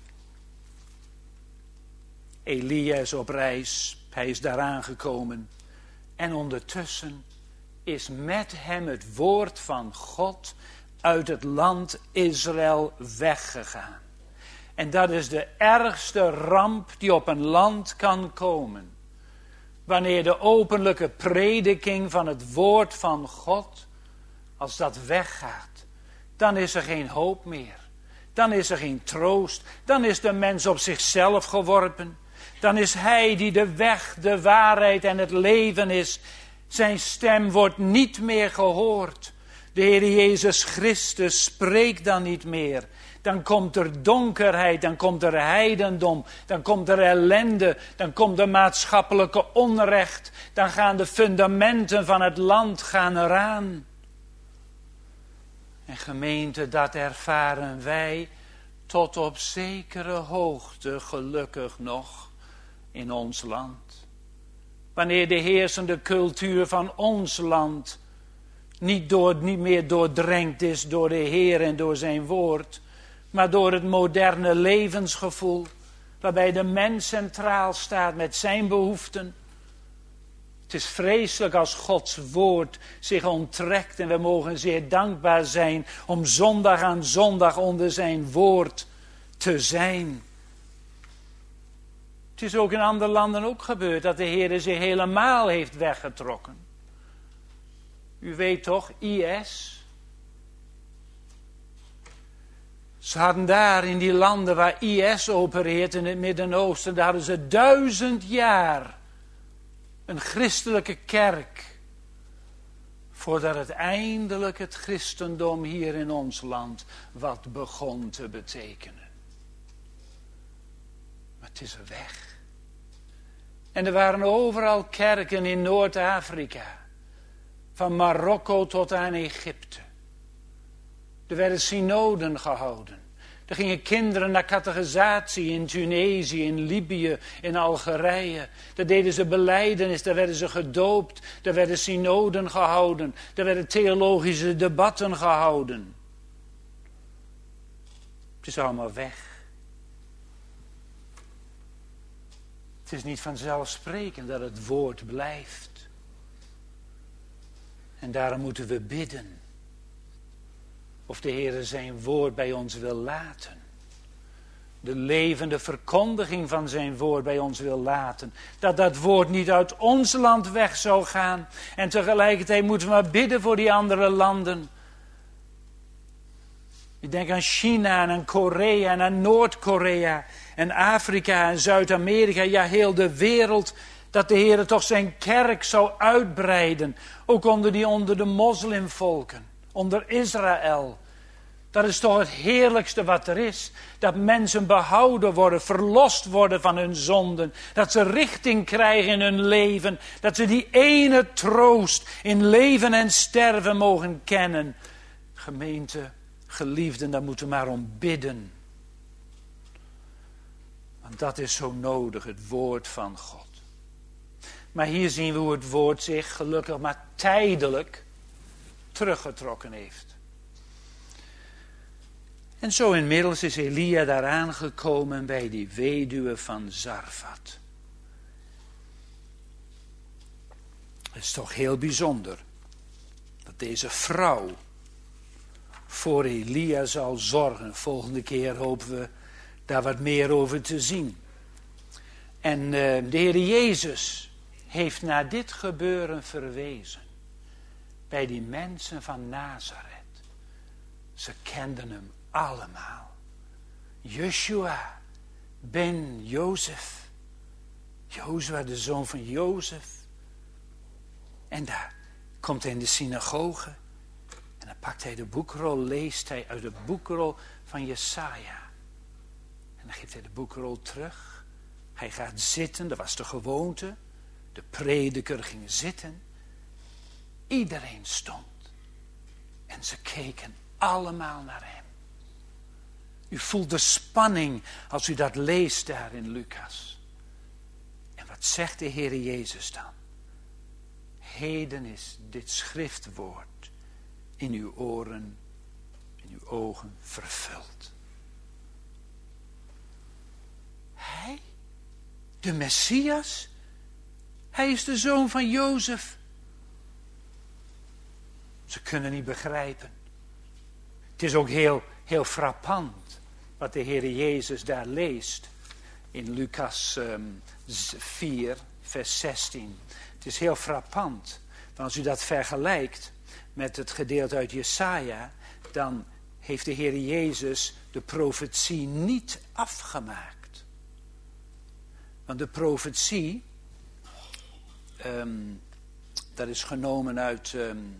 Elia is op reis, hij is daar aangekomen. En ondertussen is met hem het woord van God uit het land Israël weggegaan. En dat is de ergste ramp die op een land kan komen. Wanneer de openlijke prediking van het woord van God, als dat weggaat, dan is er geen hoop meer. Dan is er geen troost. Dan is de mens op zichzelf geworpen. Dan is hij die de weg, de waarheid en het leven is. Zijn stem wordt niet meer gehoord. De Heer Jezus Christus spreekt dan niet meer. Dan komt er donkerheid, dan komt er heidendom, dan komt er ellende, dan komt er maatschappelijke onrecht. Dan gaan de fundamenten van het land gaan eraan. En gemeente, dat ervaren wij tot op zekere hoogte gelukkig nog in ons land. Wanneer de heersende cultuur van ons land niet, door, niet meer doordrenkt is door de Heer en door zijn woord, maar door het moderne levensgevoel, waarbij de mens centraal staat met zijn behoeften. Het is vreselijk als Gods woord zich onttrekt en we mogen zeer dankbaar zijn om zondag aan zondag onder zijn woord te zijn. Het is ook in andere landen ook gebeurd dat de Heer zich helemaal heeft weggetrokken. U weet toch, I S? Ze hadden daar in die landen waar I S opereert in het Midden-Oosten, daar hadden ze duizend jaar een christelijke kerk, voordat het eindelijk het christendom hier in ons land wat begon te betekenen. Maar het is er weg. En er waren overal kerken in Noord-Afrika, van Marokko tot aan Egypte. Er werden synoden gehouden. Er gingen kinderen naar catechisatie in Tunesië, in Libië, in Algerije. Daar deden ze belijdenis, daar werden ze gedoopt. Daar werden synoden gehouden. Daar werden theologische debatten gehouden. Het is allemaal weg. Het is niet vanzelfsprekend dat het woord blijft. En daarom moeten we bidden. Of de Heer zijn woord bij ons wil laten. De levende verkondiging van zijn woord bij ons wil laten. Dat dat woord niet uit ons land weg zou gaan. En tegelijkertijd moeten we maar bidden voor die andere landen. Ik denk aan China en aan Korea en aan Noord-Korea. En Afrika en Zuid-Amerika. Ja, heel de wereld. Dat de Heer toch zijn kerk zou uitbreiden. Ook onder, die, onder de moslimvolken. Onder Israël. Dat is toch het heerlijkste wat er is. Dat mensen behouden worden, verlost worden van hun zonden. Dat ze richting krijgen in hun leven. Dat ze die ene troost in leven en sterven mogen kennen. Gemeente, geliefden, daar moeten we maar om bidden. Want dat is zo nodig, het woord van God. Maar hier zien we hoe het woord zich gelukkig maar tijdelijk teruggetrokken heeft. En zo inmiddels is Elia daar aangekomen bij die weduwe van Zarfat. Het is toch heel bijzonder. Dat dat deze vrouw voor Elia zal zorgen. Volgende keer hopen we daar wat meer over te zien. En uh, de Heer Jezus heeft naar dit gebeuren verwezen. Bij die mensen van Nazareth. Ze kenden hem allemaal. Joshua ben Jozef. Jozua, de zoon van Jozef. En daar komt hij in de synagoge. En dan pakt hij de boekrol, leest hij uit de boekrol van Jesaja. En dan geeft hij de boekrol terug. Hij gaat zitten, dat was de gewoonte. De prediker ging zitten. Iedereen stond. En ze keken allemaal naar hem. U voelt de spanning als u dat leest daar in Lucas. En wat zegt de Heer Jezus dan? Heden is dit schriftwoord in uw oren, in uw ogen vervuld. Hij, de Messias, hij is de zoon van Jozef. Ze kunnen niet begrijpen. Het is ook heel, heel frappant wat de Heer Jezus daar leest in Lucas um, vier, vers zestien. Het is heel frappant, want als u dat vergelijkt met het gedeelte uit Jesaja, dan heeft de Heer Jezus de profetie niet afgemaakt. Want de profetie, um, dat is genomen uit, um,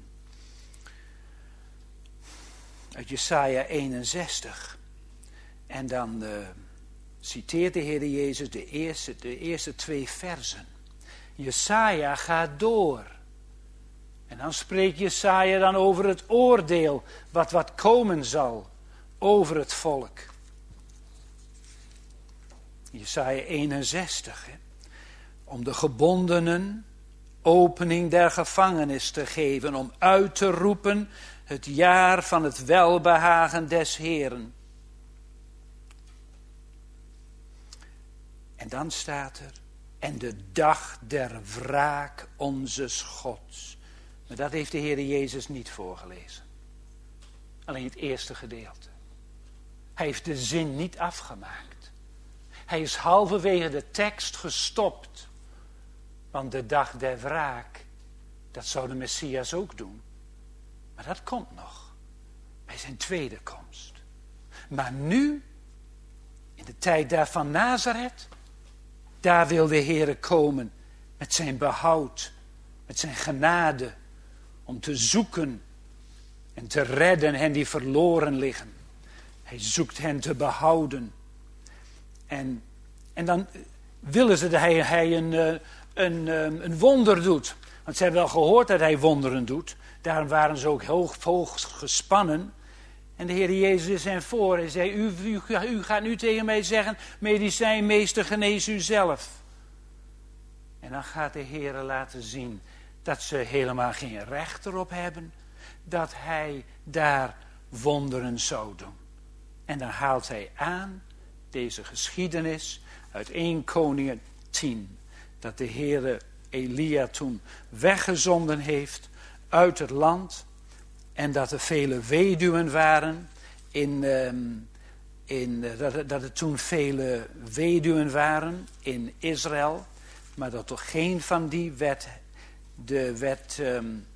uit Jesaja eenenzestig. En dan uh, citeert de Heer Jezus de eerste, de eerste twee versen. Jesaja gaat door. En dan spreekt Jesaja dan over het oordeel wat wat komen zal over het volk. Jesaja eenenzestig. Hè? Om de gebondenen opening der gevangenis te geven. Om uit te roepen het jaar van het welbehagen des Heeren. En dan staat er. En de dag der wraak onzes Gods. Maar dat heeft de Heer Jezus niet voorgelezen. Alleen het eerste gedeelte. Hij heeft de zin niet afgemaakt. Hij is halverwege de tekst gestopt. Want de dag der wraak, dat zou de Messias ook doen. Maar dat komt nog. Bij zijn tweede komst. Maar nu, in de tijd daar van Nazareth, daar wil de Heer komen met zijn behoud, met zijn genade, om te zoeken en te redden hen die verloren liggen. Hij zoekt hen te behouden. En, en dan willen ze dat hij, hij een, een, een wonder doet. Want ze hebben wel gehoord dat hij wonderen doet. Daarom waren ze ook hoog, hoog gespannen. En de Heer Jezus is hen voor. Hij zei, u, u, u gaat nu tegen mij zeggen, medicijnmeester, genees u zelf. En dan gaat de Heer laten zien dat ze helemaal geen recht erop hebben. Dat hij daar wonderen zou doen. En dan haalt hij aan deze geschiedenis uit eerste Koningen tien. Dat de Heer Elia toen weggezonden heeft uit het land. En dat er vele weduwen waren. In, um, in, dat, dat er toen vele weduwen waren in Israël. Maar dat toch geen van die werd de, werd, um,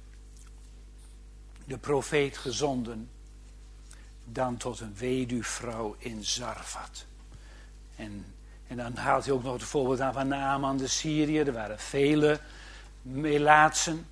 de profeet gezonden. Dan tot een weduwvrouw in Zarfat. En, en dan haalt hij ook nog het voorbeeld aan van Naaman de Syriër. Er waren vele melaatsen.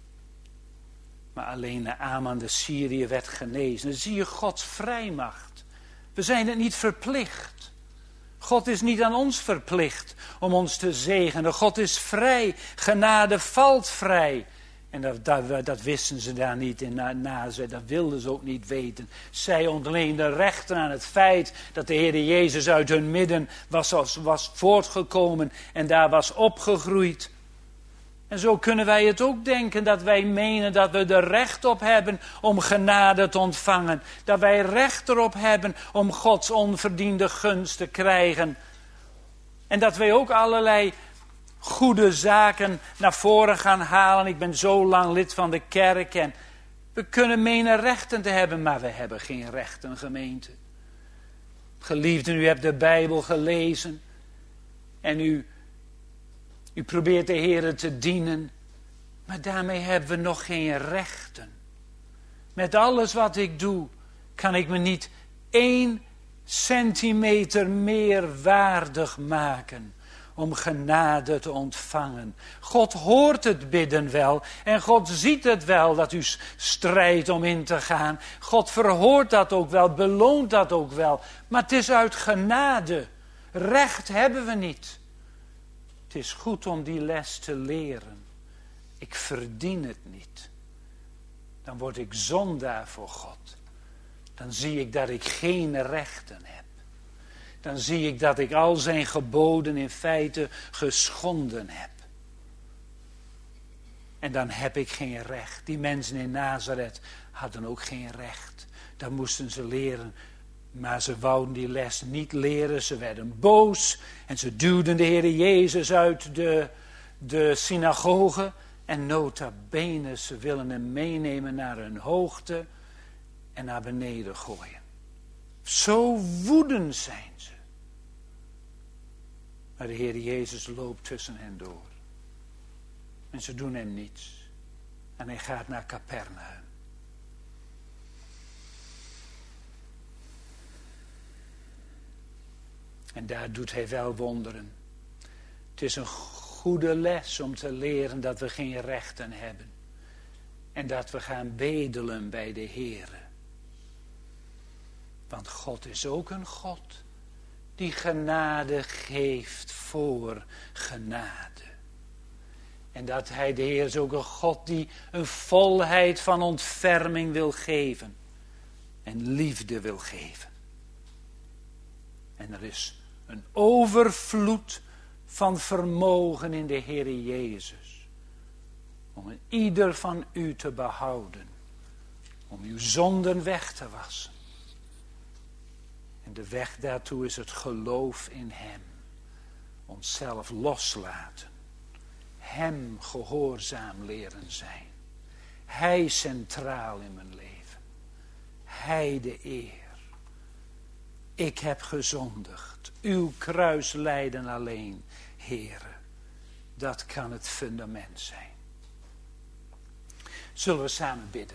Maar alleen Naaman de Syriër werd genezen. Dan zie je Gods vrijmacht. We zijn het niet verplicht. God is niet aan ons verplicht om ons te zegenen. God is vrij. Genade valt vrij. En dat, dat, dat wisten ze daar niet in Nazareth. Dat wilden ze ook niet weten. Zij ontleenden rechten aan het feit dat de Heer Jezus uit hun midden was, was voortgekomen en daar was opgegroeid. En zo kunnen wij het ook denken dat wij menen dat we er recht op hebben om genade te ontvangen. Dat wij recht erop hebben om Gods onverdiende gunst te krijgen. En dat wij ook allerlei goede zaken naar voren gaan halen. Ik ben zo lang lid van de kerk en We kunnen menen rechten te hebben, maar we hebben geen rechten, gemeente. Geliefden, u hebt de Bijbel gelezen en u, u probeert de Heer te dienen, maar daarmee hebben we nog geen rechten. Met alles wat ik doe, kan ik me niet één centimeter meer waardig maken om genade te ontvangen. God hoort het bidden wel en God ziet het wel dat u strijdt om in te gaan. God verhoort dat ook wel, beloont dat ook wel. Maar het is uit genade. Recht hebben we niet. Het is goed om die les te leren. Ik verdien het niet. Dan word ik zondaar voor God. Dan zie ik dat ik geen rechten heb. Dan zie ik dat ik al zijn geboden in feite geschonden heb. En dan heb ik geen recht. Die mensen in Nazareth hadden ook geen recht. Dat moesten ze leren. Maar ze wouden die les niet leren. Ze werden boos. En ze duwden de Heer Jezus uit de, de synagoge. En nota bene, ze willen hem meenemen naar hun hoogte. En naar beneden gooien. Zo woedend zijn ze. Maar de Heer Jezus loopt tussen hen door. En ze doen hem niets. En hij gaat naar Capernaum. En daar doet hij wel wonderen. Het is een goede les om te leren dat we geen rechten hebben. En dat we gaan bedelen bij de Heer. Want God is ook een God die genade geeft voor genade. En dat hij, de Heer is ook een God die een volheid van ontferming wil geven. En liefde wil geven. En er is een overvloed van vermogen in de Heer Jezus. Om een ieder van u te behouden. Om uw zonden weg te wassen. En de weg daartoe is het geloof in hem. Onszelf loslaten. Hem gehoorzaam leren zijn. Hij centraal in mijn leven. Hij de eer. Ik heb gezondigd. Uw kruis lijden alleen, Heere. Dat kan het fundament zijn. Zullen we samen bidden?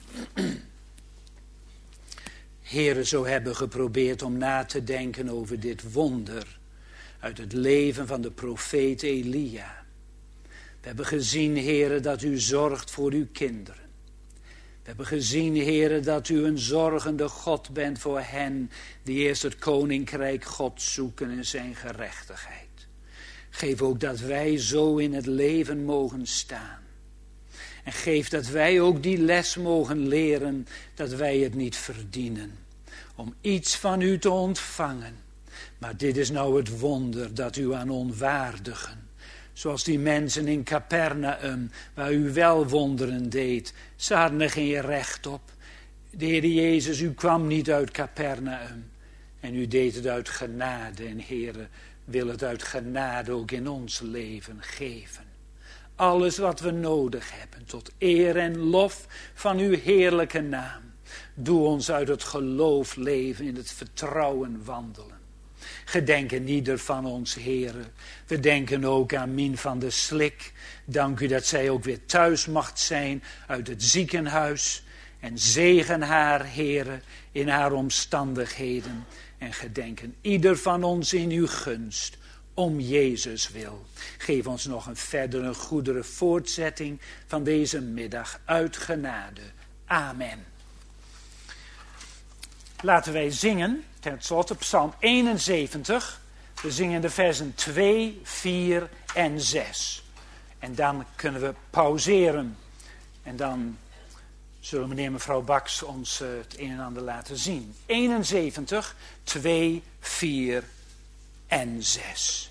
Heere, zo hebben we geprobeerd om na te denken over dit wonder uit het leven van de profeet Elia. We hebben gezien, Heere, dat u zorgt voor uw kinderen. We hebben gezien, Heere, dat u een zorgende God bent voor hen die eerst het koninkrijk God zoeken en zijn gerechtigheid. Geef ook dat wij zo in het leven mogen staan. En geef dat wij ook die les mogen leren dat wij het niet verdienen. Om iets van u te ontvangen. Maar dit is nou het wonder dat u aan onwaardigen. Zoals die mensen in Capernaum, waar u wel wonderen deed. Ze hadden er geen recht op. De Heer Jezus, u kwam niet uit Capernaum. En u deed het uit genade. En Heere, wil het uit genade ook in ons leven geven. Alles wat we nodig hebben, tot eer en lof van uw heerlijke naam. Doe ons uit het geloof leven, in het vertrouwen wandelen. Gedenken ieder van ons, Heere. We denken ook aan Mien van der Slik. Dank u dat zij ook weer thuis mag zijn uit het ziekenhuis. En zegen haar, Heere, in haar omstandigheden. En gedenken ieder van ons in uw gunst. Om Jezus wil. Geef ons nog een verdere goedere voortzetting van deze middag uit genade. Amen. Laten wij zingen, ten slotte Psalm eenenzeventig. We zingen de versen twee, vier en zes. En dan kunnen we pauzeren. En dan zullen meneer en mevrouw Baks ons uh, het een en ander laten zien. eenenzeventig, twee, vier en zes.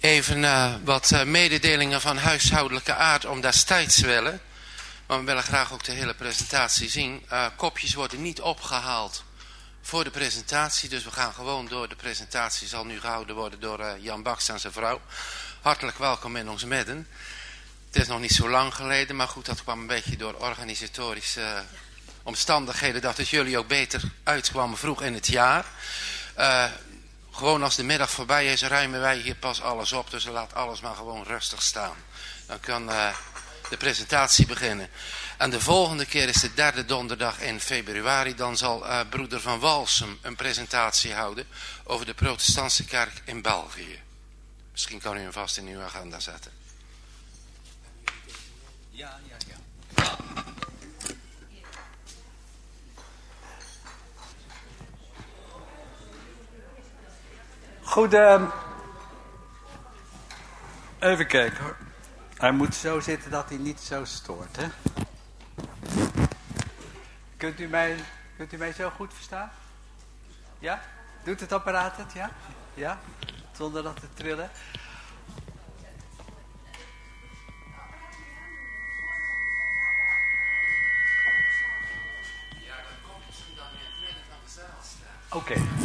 Even uh, wat uh, mededelingen van huishoudelijke aard om destijds willen. Maar we willen graag ook de hele presentatie zien. Uh, kopjes worden niet opgehaald voor de presentatie. Dus we gaan gewoon door. De presentatie zal nu gehouden worden door uh, Jan Baks en zijn vrouw. Hartelijk welkom in ons midden. Het is nog niet zo lang geleden, maar goed, dat kwam een beetje door organisatorische uh, omstandigheden. Dat het jullie ook beter uitkwam vroeg in het jaar. Uh, Gewoon als de middag voorbij is, ruimen wij hier pas alles op. Dus laat alles maar gewoon rustig staan. Dan kan uh, de presentatie beginnen. En de volgende keer is de derde donderdag in februari. Dan zal uh, broeder Van Walsum een presentatie houden over de protestantse kerk in België. Misschien kan u hem vast in uw agenda zetten. Ja, ja, ja. Goed, uh, even kijken hoor. Hij moet zo zitten dat hij niet zo stoort, hè. Kunt u mij, kunt u mij zo goed verstaan? Ja? Doet het apparaat het, ja? Ja? Zonder dat te trillen? Ja, dan komt ze dan in het midden van de zaal staan. Oké. Okay.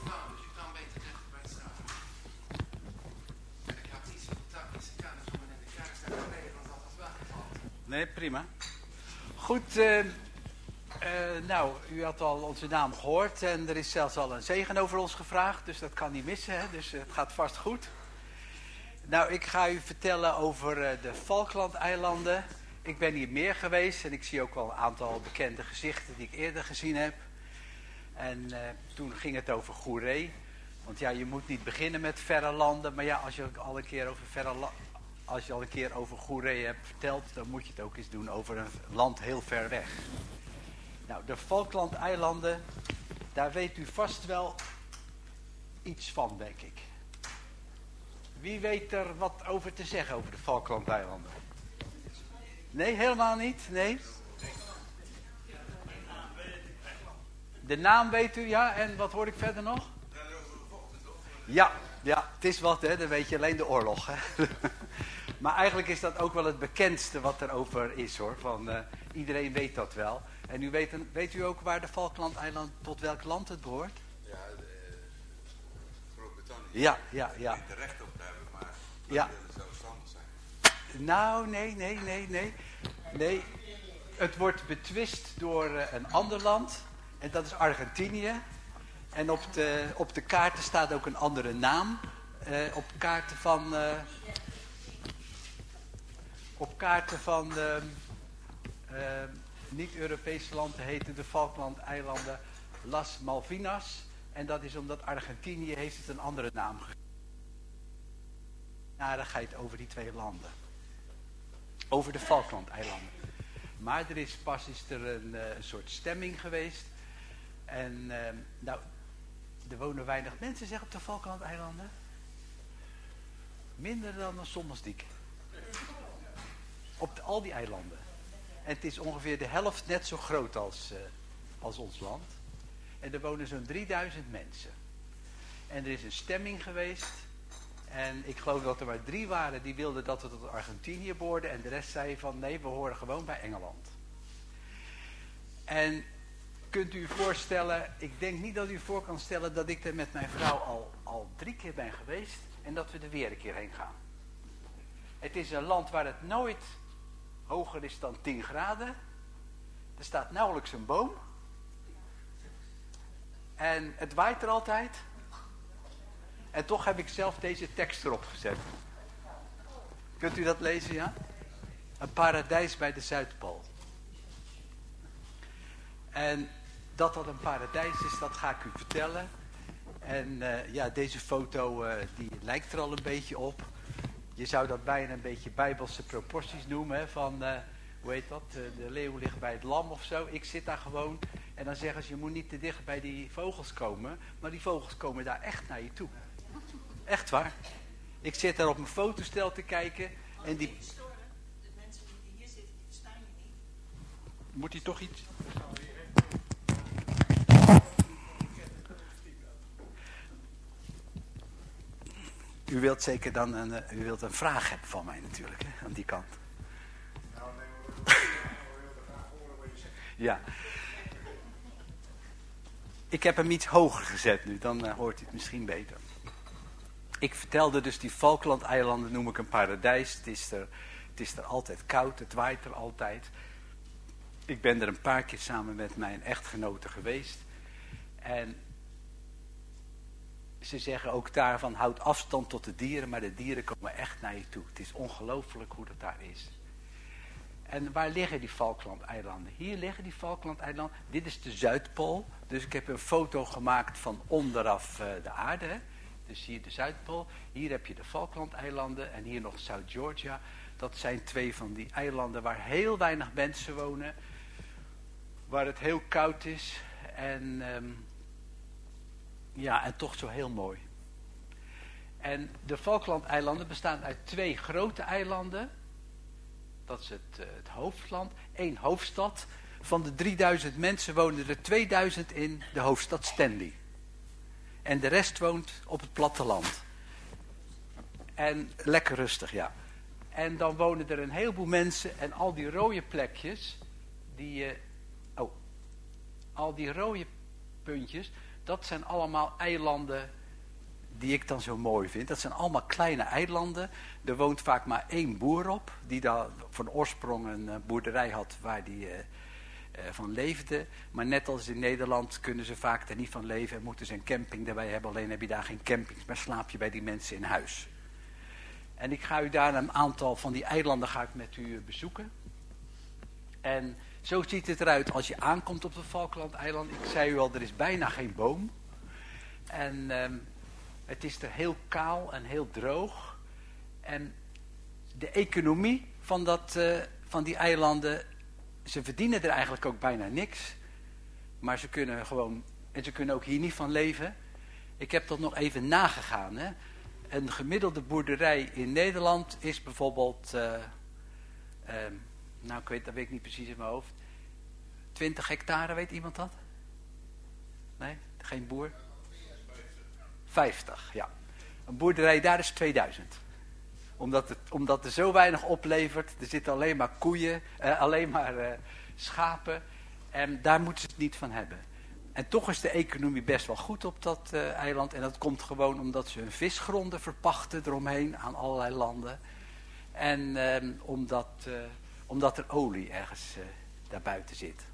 Nee, prima. Goed, uh, uh, nou, u had al onze naam gehoord en er is zelfs al een zegen over ons gevraagd, dus dat kan niet missen, hè? Dus uh, het gaat vast goed. Nou, ik ga u vertellen over uh, de Falklandeilanden. Ik ben hier meer geweest en ik zie ook wel een aantal bekende gezichten die ik eerder gezien heb. En uh, toen ging het over Goeree, want ja, je moet niet beginnen met verre landen, maar ja, als je al een keer over verre landen... Als je al een keer over Goeree hebt verteld, dan moet je het ook eens doen over een land heel ver weg. Nou, de Falklandeilanden, daar weet u vast wel iets van, denk ik. Wie weet er wat over te zeggen over de Falklandeilanden? Nee, helemaal niet? Nee? De naam weet u, ja. En wat hoor ik verder nog? Ja, ja, het is wat, hè. Dan weet je alleen de oorlog, hè. Maar eigenlijk is dat ook wel het bekendste wat er over is, hoor. Van, uh, iedereen weet dat wel. En u weet, weet u ook waar de Falklandeilanden, tot welk land het behoort? Ja, de, Groot-Brittannië. Ja, ja, ja. Niet er recht op hebben, maar ja. willen zelfstandig zijn. Nou, nee, nee, nee, nee. Nee, het wordt betwist door uh, een ander land. En dat is Argentinië. En op de, op de kaarten staat ook een andere naam. Uh, op kaarten van... Uh, op kaarten van uh, uh, niet-Europese landen heten de Falklandeilanden Las Malvinas. En dat is omdat Argentinië heeft het een andere naam gegeven. Narigheid over die twee landen. Over de Falklandeilanden. Maar er is pas is er een, uh, een soort stemming geweest. En uh, nou, er wonen weinig mensen, zeg, op de Falklandeilanden. Minder dan een Sommelsdiek. Op de, al die eilanden. En het is ongeveer de helft net zo groot als, uh, als ons land. En er wonen zo'n drieduizend mensen. En er is een stemming geweest. En ik geloof dat er maar drie waren die wilden dat we tot Argentinië behoorden. En de rest zei van nee, we horen gewoon bij Engeland. En kunt u u voorstellen, ik denk niet dat u voor kan stellen dat ik er met mijn vrouw al, al drie keer ben geweest. En dat we er weer een keer heen gaan. Het is een land waar het nooit hoger is dan tien graden. Er staat nauwelijks een boom. En het waait er altijd. En toch heb ik zelf deze tekst erop gezet. Kunt u dat lezen, ja? Een paradijs bij de Zuidpool. En dat dat een paradijs is, dat ga ik u vertellen. En uh, ja, deze foto uh, die lijkt er al een beetje op. Je zou dat bijna een beetje bijbelse proporties noemen. Hè, van, uh, hoe heet dat? Uh, de leeuw ligt bij het lam of zo. Ik zit daar gewoon. En dan zeggen ze, je moet niet te dicht bij die vogels komen. Maar die vogels komen daar echt naar je toe. Echt waar. Ik zit daar op mijn fotostel te kijken. En die... De mensen die hier zitten, die verstaan je niet. Moet hij toch iets... U wilt zeker dan een, uh, u wilt een vraag hebben van mij natuurlijk, hè, aan die kant. Nou, nee, we willen graag horen wat je zegt. Ja. Ik heb hem iets hoger gezet nu, dan uh, hoort u het misschien beter. Ik vertelde dus die Falklandeilanden noem ik een paradijs. Het is, er, het is er altijd koud, het waait er altijd. Ik ben er een paar keer samen met mijn echtgenote geweest. En ze zeggen ook daarvan, houd afstand tot de dieren, maar de dieren komen echt naar je toe. Het is ongelooflijk hoe dat daar is. En waar liggen die Falklandeilanden? Hier liggen die Falklandeilanden. Dit is de Zuidpool. Dus ik heb een foto gemaakt van onderaf uh, de aarde. Hè? Dus hier de Zuidpool. Hier heb je de Falklandeilanden. En hier nog South Georgia. Dat zijn twee van die eilanden waar heel weinig mensen wonen. Waar het heel koud is. En, um, ja, en toch zo heel mooi. En de Falklandeilanden bestaan uit twee grote eilanden. Dat is het, uh, het hoofdland. Eén hoofdstad. Van de drieduizend mensen wonen er tweeduizend in de hoofdstad Stanley. En de rest woont op het platteland. En lekker rustig, ja. En dan wonen er een heleboel mensen. En al die rode plekjes. Die, uh, oh. Al die rode puntjes. Dat zijn allemaal eilanden die ik dan zo mooi vind. Dat zijn allemaal kleine eilanden. Er woont vaak maar één boer op. Die daar van oorsprong een uh, boerderij had waar die uh, uh, van leefde. Maar net als in Nederland kunnen ze vaak er niet van leven. En moeten ze een camping daarbij hebben. Alleen heb je daar geen campings. Maar slaap je bij die mensen in huis. En ik ga u daar een aantal van die eilanden ga ik met u bezoeken. En zo ziet het eruit als je aankomt op de Falklandeilanden. Ik zei u al, er is bijna geen boom. En um, het is er heel kaal en heel droog. En de economie van, dat, uh, van die eilanden, ze verdienen er eigenlijk ook bijna niks. Maar ze kunnen gewoon, en ze kunnen ook hier niet van leven. Ik heb dat nog even nagegaan. Hè. Een gemiddelde boerderij in Nederland is bijvoorbeeld, uh, uh, nou ik weet, dat weet ik niet precies in mijn hoofd. twintig hectare, weet iemand dat? Nee, geen boer? vijftig, ja. Een boerderij daar is tweeduizend. Omdat het, omdat er zo weinig oplevert. Er zitten alleen maar koeien, eh, alleen maar uh, schapen. En daar moeten ze het niet van hebben. En toch is de economie best wel goed op dat uh, eiland. En dat komt gewoon omdat ze hun visgronden verpachten eromheen aan allerlei landen. En uh, omdat, uh, omdat er olie ergens uh, daarbuiten zit.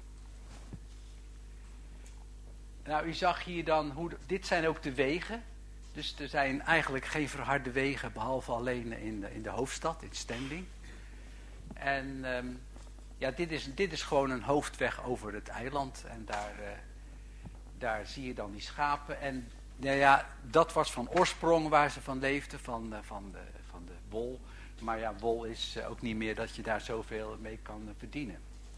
Nou, u zag hier dan, hoe, dit zijn ook de wegen. Dus er zijn eigenlijk geen verharde wegen, behalve alleen in de, in de hoofdstad, in Stanley. En um, ja, dit is, dit is gewoon een hoofdweg over het eiland. En daar, uh, daar zie je dan die schapen. En nou ja, dat was van oorsprong waar ze van leefden, van, uh, van, de, van de wol. Maar ja, wol is uh, ook niet meer dat je daar zoveel mee kan uh, verdienen.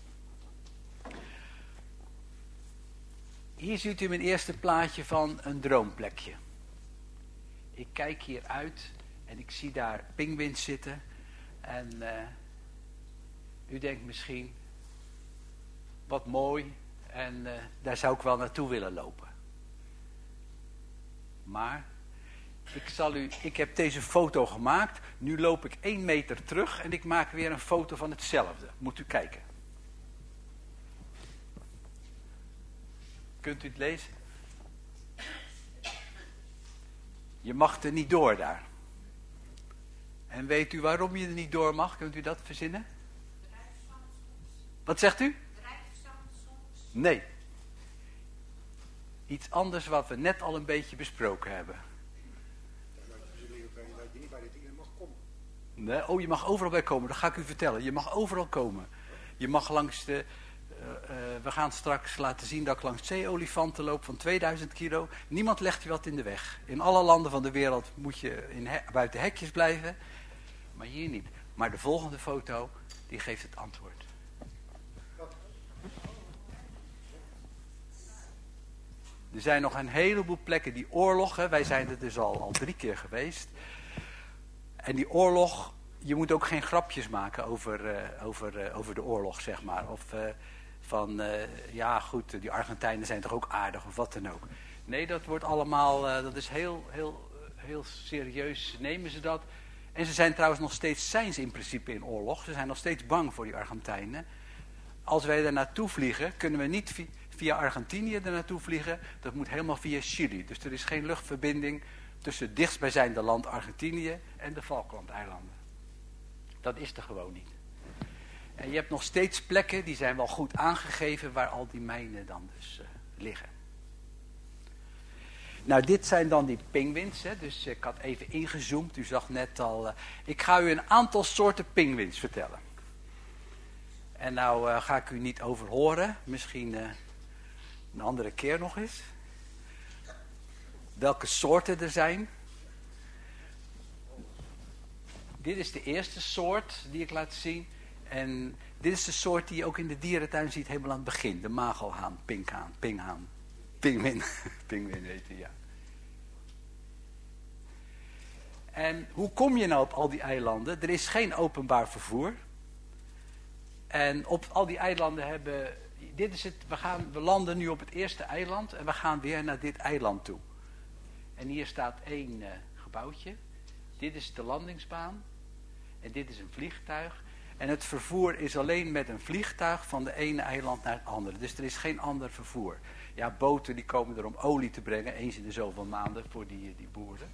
Hier ziet u mijn eerste plaatje van een droomplekje. Ik kijk hier uit en ik zie daar pinguïns zitten. En uh, u denkt misschien, wat mooi. En uh, daar zou ik wel naartoe willen lopen. Maar, ik, zal u, ik heb deze foto gemaakt. Nu loop ik één meter terug en ik maak weer een foto van hetzelfde. Moet u kijken. Kunt u het lezen? Je mag er niet door daar. En weet u waarom je er niet door mag? Kunt u dat verzinnen? Wat zegt u? Nee. Iets anders wat we net al een beetje besproken hebben. Dat je niet bij de dieren mag komen. Nee, oh, je mag overal bij komen. Dat ga ik u vertellen. Je mag overal komen. Je mag langs de... Uh, uh, we gaan straks laten zien dat ik langs zeeolifanten loop van tweeduizend kilo. Niemand legt je wat in de weg. In alle landen van de wereld moet je in he- buiten hekjes blijven. Maar hier niet. Maar de volgende foto, die geeft het antwoord. Er zijn nog een heleboel plekken die oorlog. Hè, wij zijn er dus al, al drie keer geweest. En die oorlog, je moet ook geen grapjes maken over, uh, over, uh, over de oorlog, zeg maar. Of... Uh, Van, uh, ja goed, die Argentijnen zijn toch ook aardig of wat dan ook. Nee, dat wordt allemaal, uh, dat is heel, heel, heel serieus nemen ze dat. En ze zijn trouwens nog steeds, zijn ze in principe in oorlog. Ze zijn nog steeds bang voor die Argentijnen. Als wij er naartoe vliegen, kunnen we niet via, via Argentinië er naartoe vliegen. Dat moet helemaal via Chili. Dus er is geen luchtverbinding tussen het dichtstbijzijnde land Argentinië en de Falklandeilanden. Dat is er gewoon niet. En je hebt nog steeds plekken, die zijn wel goed aangegeven, waar al die mijnen dan dus uh, liggen. Nou, dit zijn dan die pinguïns. Hè? Dus ik had even ingezoomd. U zag net al. Uh, ik ga u een aantal soorten pinguïns vertellen. En nou uh, ga ik u niet over horen. Misschien uh, een andere keer nog eens. Welke soorten er zijn. Dit is de eerste soort die ik laat zien. En dit is de soort die je ook in de dierentuin ziet helemaal aan het begin. De magelhaan, pinkhaan, pinghaan. Pinguïn. Pinguïn heet hij, ja. En hoe kom je nou op al die eilanden? Er is geen openbaar vervoer. En op al die eilanden hebben... Dit is het, we, gaan, we landen nu op het eerste eiland en we gaan weer naar dit eiland toe. En hier staat één uh, gebouwtje. Dit is de landingsbaan. En dit is een vliegtuig. En het vervoer is alleen met een vliegtuig van de ene eiland naar het andere. Dus er is geen ander vervoer. Ja, boten die komen er om olie te brengen, eens in de zoveel maanden voor die, die boeren.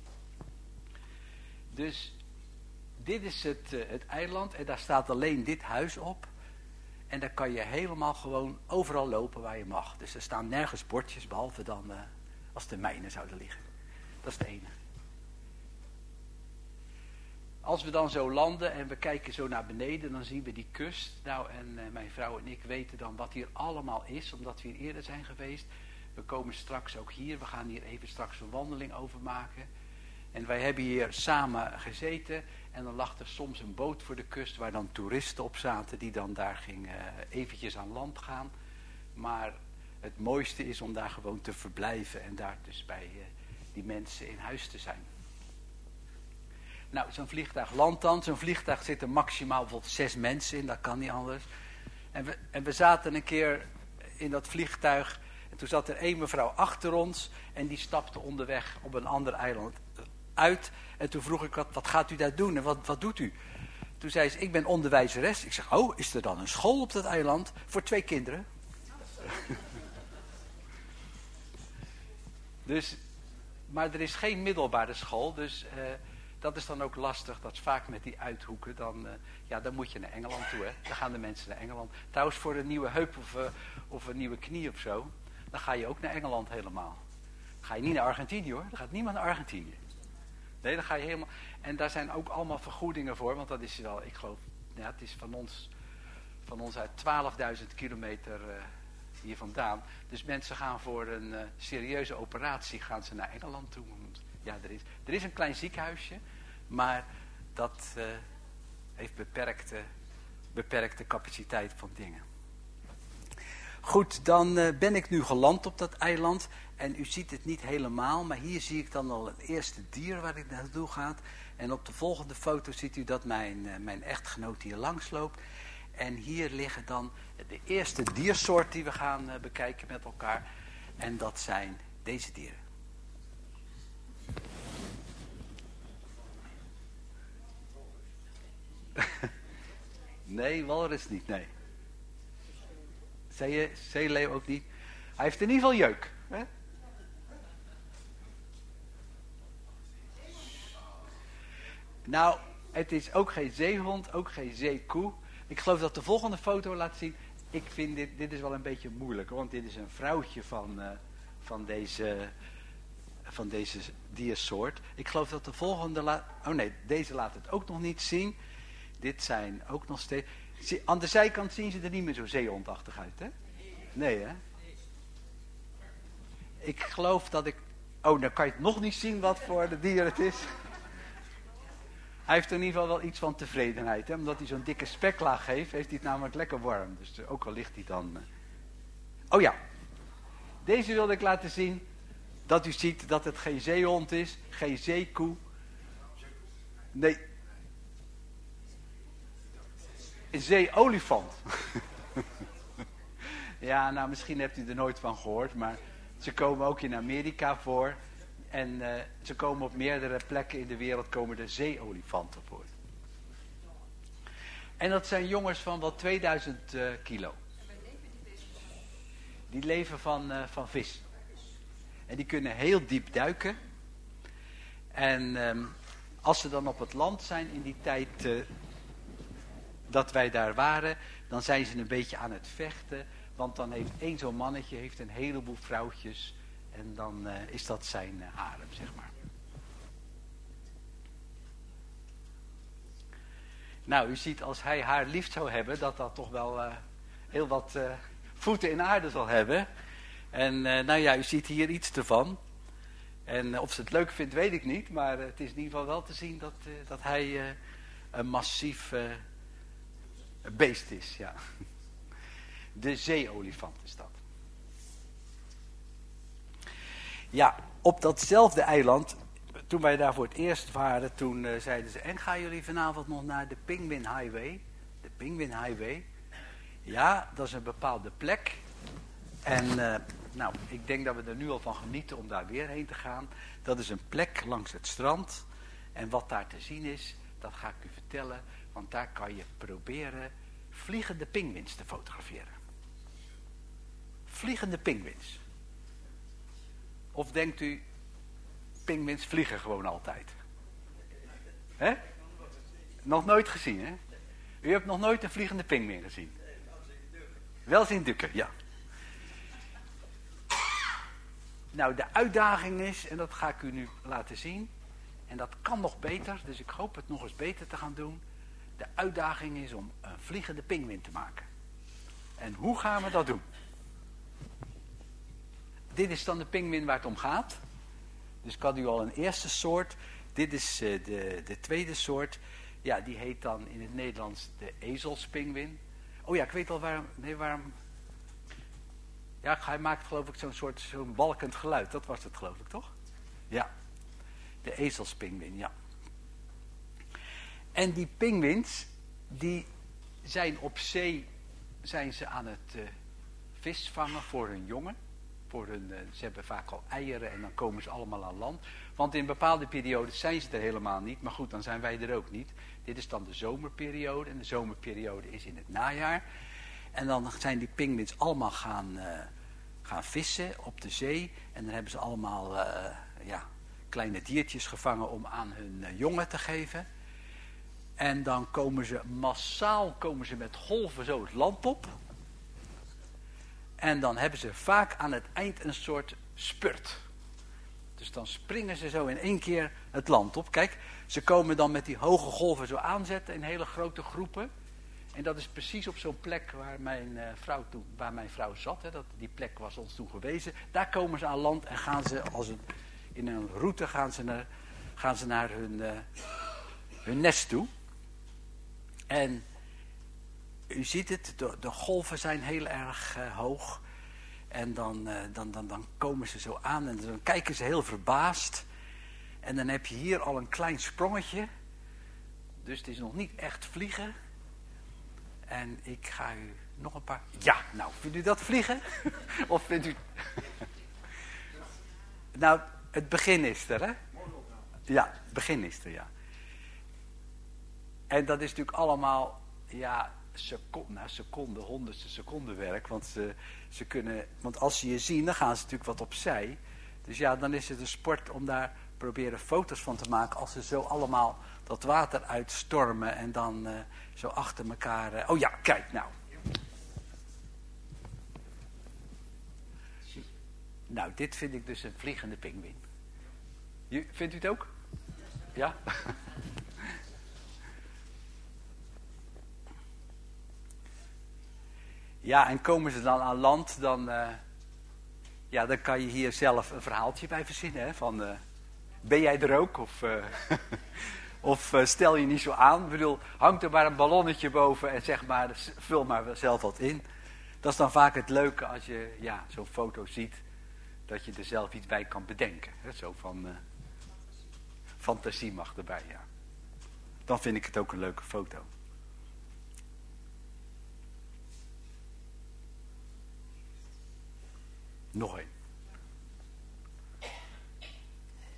Dus dit is het, uh, het eiland en daar staat alleen dit huis op. En daar kan je helemaal gewoon overal lopen waar je mag. Dus er staan nergens bordjes, behalve dan uh, als de mijnen zouden liggen. Dat is het ene. Als we dan zo landen en we kijken zo naar beneden, dan zien we die kust. Nou, en uh, mijn vrouw en ik weten dan wat hier allemaal is, omdat we hier eerder zijn geweest. We komen straks ook hier, we gaan hier even straks een wandeling over maken. En wij hebben hier samen gezeten en dan lag er soms een boot voor de kust waar dan toeristen op zaten die dan daar gingen uh, eventjes aan land gaan. Maar het mooiste is om daar gewoon te verblijven en daar dus bij uh, die mensen in huis te zijn. Nou, zo'n vliegtuig landt dan. Zo'n vliegtuig zitten maximaal bijvoorbeeld zes mensen in, dat kan niet anders. En we, en we zaten een keer in dat vliegtuig en toen zat er één mevrouw achter ons en die stapte onderweg op een ander eiland uit. En toen vroeg ik, wat, wat gaat u daar doen en wat, wat doet u? Toen zei ze, ik ben onderwijzeres. Ik zeg, oh, is er dan een school op dat eiland voor twee kinderen? Dus, maar er is geen middelbare school, dus uh, dat is dan ook lastig. Dat is vaak met die uithoeken, dan, uh, ja, dan moet je naar Engeland toe, hè. Dan gaan de mensen naar Engeland. Trouwens, voor een nieuwe heup of, uh, of een nieuwe knie of zo, dan ga je ook naar Engeland helemaal. Dan ga je niet naar Argentinië, hoor. Dan gaat niemand naar Argentinië. Nee, dan ga je helemaal... En daar zijn ook allemaal vergoedingen voor, want dat is wel, ik geloof, ja, het is van ons, van ons uit twaalfduizend kilometer uh, hier vandaan. Dus mensen gaan voor een uh, serieuze operatie, gaan ze naar Engeland toe. Ja, er is, er is een klein ziekenhuisje, maar dat uh, heeft beperkte, beperkte capaciteit van dingen. Goed, dan uh, ben ik nu geland op dat eiland. En u ziet het niet helemaal, maar hier zie ik dan al het eerste dier waar ik naartoe ga. En op de volgende foto ziet u dat mijn, uh, mijn echtgenoot hier langs loopt. En hier liggen dan de eerste diersoort die we gaan uh, bekijken met elkaar. En dat zijn deze dieren. Nee, walrus niet, nee. Zee, zeeleeuw ook niet. Hij heeft in ieder geval jeuk. Hè? Nou, het is ook geen zeehond, ook geen zeekoe. Ik geloof dat de volgende foto laat zien. Ik vind dit, dit is wel een beetje moeilijk, want dit is een vrouwtje van, uh, van, deze, van deze diersoort. Ik geloof dat de volgende laat... Oh nee, deze laat het ook nog niet zien. Dit zijn ook nog steeds... Aan de zijkant zien ze er niet meer zo zeehondachtig uit, hè? Nee, hè? Ik geloof dat ik... Oh, dan kan je het nog niet zien wat voor de dier het is. Hij heeft in ieder geval wel iets van tevredenheid, hè? Omdat hij zo'n dikke speklaag heeft, heeft hij het namelijk lekker warm. Dus ook al ligt hij dan... Oh ja, deze wilde ik laten zien, dat u ziet dat het geen zeehond is, geen zeekoe. Nee. Een zeeolifant. Ja, nou misschien hebt u er nooit van gehoord, maar ze komen ook in Amerika voor. En uh, ze komen op meerdere plekken in de wereld komen er zeeolifanten voor. En dat zijn jongens van wel tweeduizend uh, kilo. Die leven van, uh, van vis. En die kunnen heel diep duiken. En um, als ze dan op het land zijn in die tijd uh, dat wij daar waren, dan zijn ze een beetje aan het vechten. Want dan heeft één zo'n mannetje heeft een heleboel vrouwtjes. En dan uh, is dat zijn uh, harem, zeg maar. Nou, u ziet als hij haar lief zou hebben, dat dat toch wel uh, heel wat uh, voeten in aarde zal hebben. En uh, nou ja, u ziet hier iets ervan. En uh, of ze het leuk vindt, weet ik niet. Maar uh, het is in ieder geval wel te zien dat, uh, dat hij uh, een massief uh, beest is. Ja. De zeeolifant is dat. Ja, op datzelfde eiland, toen wij daar voor het eerst waren, toen uh, zeiden ze, en gaan jullie vanavond nog naar de Penguin Highway? De Penguin Highway? Ja, dat is een bepaalde plek. En uh, nou, ik denk dat we er nu al van genieten om daar weer heen te gaan. Dat is een plek langs het strand. En wat daar te zien is, dat ga ik u vertellen. Want daar kan je proberen vliegende pinguïns te fotograferen. Vliegende pinguïns. Of denkt u, pinguïns vliegen gewoon altijd? Hè? Nog nooit gezien, hè? U hebt nog nooit een vliegende pinguïn gezien? Wel zien dukken, ja. Nou, de uitdaging is, en dat ga ik u nu laten zien, en dat kan nog beter, dus ik hoop het nog eens beter te gaan doen. De uitdaging is om een vliegende pinguïn te maken. En hoe gaan we dat doen? Dit is dan de pinguïn waar het om gaat. Dus ik had u al een eerste soort. Dit is uh, de, de tweede soort. Ja, die heet dan in het Nederlands de ezelspinguïn. Oh ja, ik weet al waarom. Nee, waarom. Ja, hij maakt geloof ik zo'n soort zo'n balkend geluid. Dat was het geloof ik, toch? Ja. De ezelspinguïn, ja. En die pinguïns, die zijn op zee, zijn ze aan het uh, vis vangen voor hun jongen. Voor hun, uh, ze hebben vaak al eieren en dan komen ze allemaal aan land. Want in bepaalde periodes zijn ze er helemaal niet. Maar goed, dan zijn wij er ook niet. Dit is dan de zomerperiode. En de zomerperiode is in het najaar. En dan zijn die pinguïns allemaal gaan, uh, gaan vissen op de zee. En dan hebben ze allemaal uh, ja, kleine diertjes gevangen om aan hun uh, jongen te geven. En dan komen ze massaal komen ze met golven zo het land op. En dan hebben ze vaak aan het eind een soort spurt. Dus dan springen ze zo in één keer het land op. Kijk, ze komen dan met die hoge golven zo aanzetten in hele grote groepen. En dat is precies op zo'n plek waar mijn, uh, vrouw toen, waar mijn vrouw zat. Hè, dat, die plek was ons toen gewezen. Daar komen ze aan land en gaan ze als een, in een route gaan ze naar, gaan ze naar hun, uh, hun nest toe. En u ziet het, de, de golven zijn heel erg uh, hoog. En dan, uh, dan, dan, dan komen ze zo aan en dan kijken ze heel verbaasd. En dan heb je hier al een klein sprongetje. Dus het is nog niet echt vliegen. En ik ga u nog een paar... Ja, nou, vindt u dat vliegen? Of vindt u... Nou, het begin is er, hè? Ja, het begin is er, ja. En dat is natuurlijk allemaal, ja, seconde, nou, seconde, honderdste seconde werk. Want ze, ze kunnen, want als ze je zien, dan gaan ze natuurlijk wat opzij. Dus ja, dan is het een sport om daar proberen foto's van te maken. Als ze zo allemaal dat water uitstormen en dan uh, zo achter elkaar... Uh, oh ja, kijk nou. Nou, dit vind ik dus een vliegende pinguïn. Vindt u het ook? Ja? Ja, en komen ze dan aan land, dan, uh, ja, dan kan je hier zelf een verhaaltje bij verzinnen. Hè, van, uh, ben jij er ook? Of, uh, of uh, stel je niet zo aan. Ik bedoel, hangt er maar een ballonnetje boven en zeg maar, vul maar zelf wat in. Dat is dan vaak het leuke als je ja, zo'n foto ziet, dat je er zelf iets bij kan bedenken. Hè, zo van, uh, fantasie mag erbij, ja. Dan vind ik het ook een leuke foto. Nog één.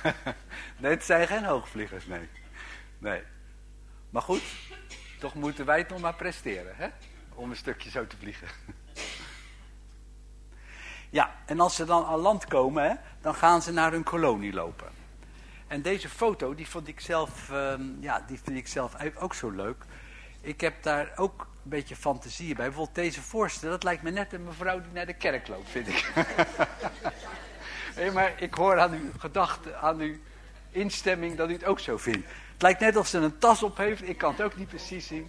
Nee, het zijn geen hoogvliegers, nee. Nee. Maar goed, toch moeten wij het nog maar presteren, hè? Om een stukje zo te vliegen. Ja, en als ze dan aan land komen, hè, dan gaan ze naar hun kolonie lopen. En deze foto, die vond ik zelf, um, ja, die vind ik zelf ook zo leuk. Ik heb daar ook een beetje fantasie bij. Bijvoorbeeld deze voorstel, dat lijkt me net een mevrouw die naar de kerk loopt, vind ik. Nee, maar ik hoor aan uw gedachten, aan uw instemming dat u het ook zo vindt. Het lijkt net of ze een tas op heeft, ik kan het ook niet precies zien.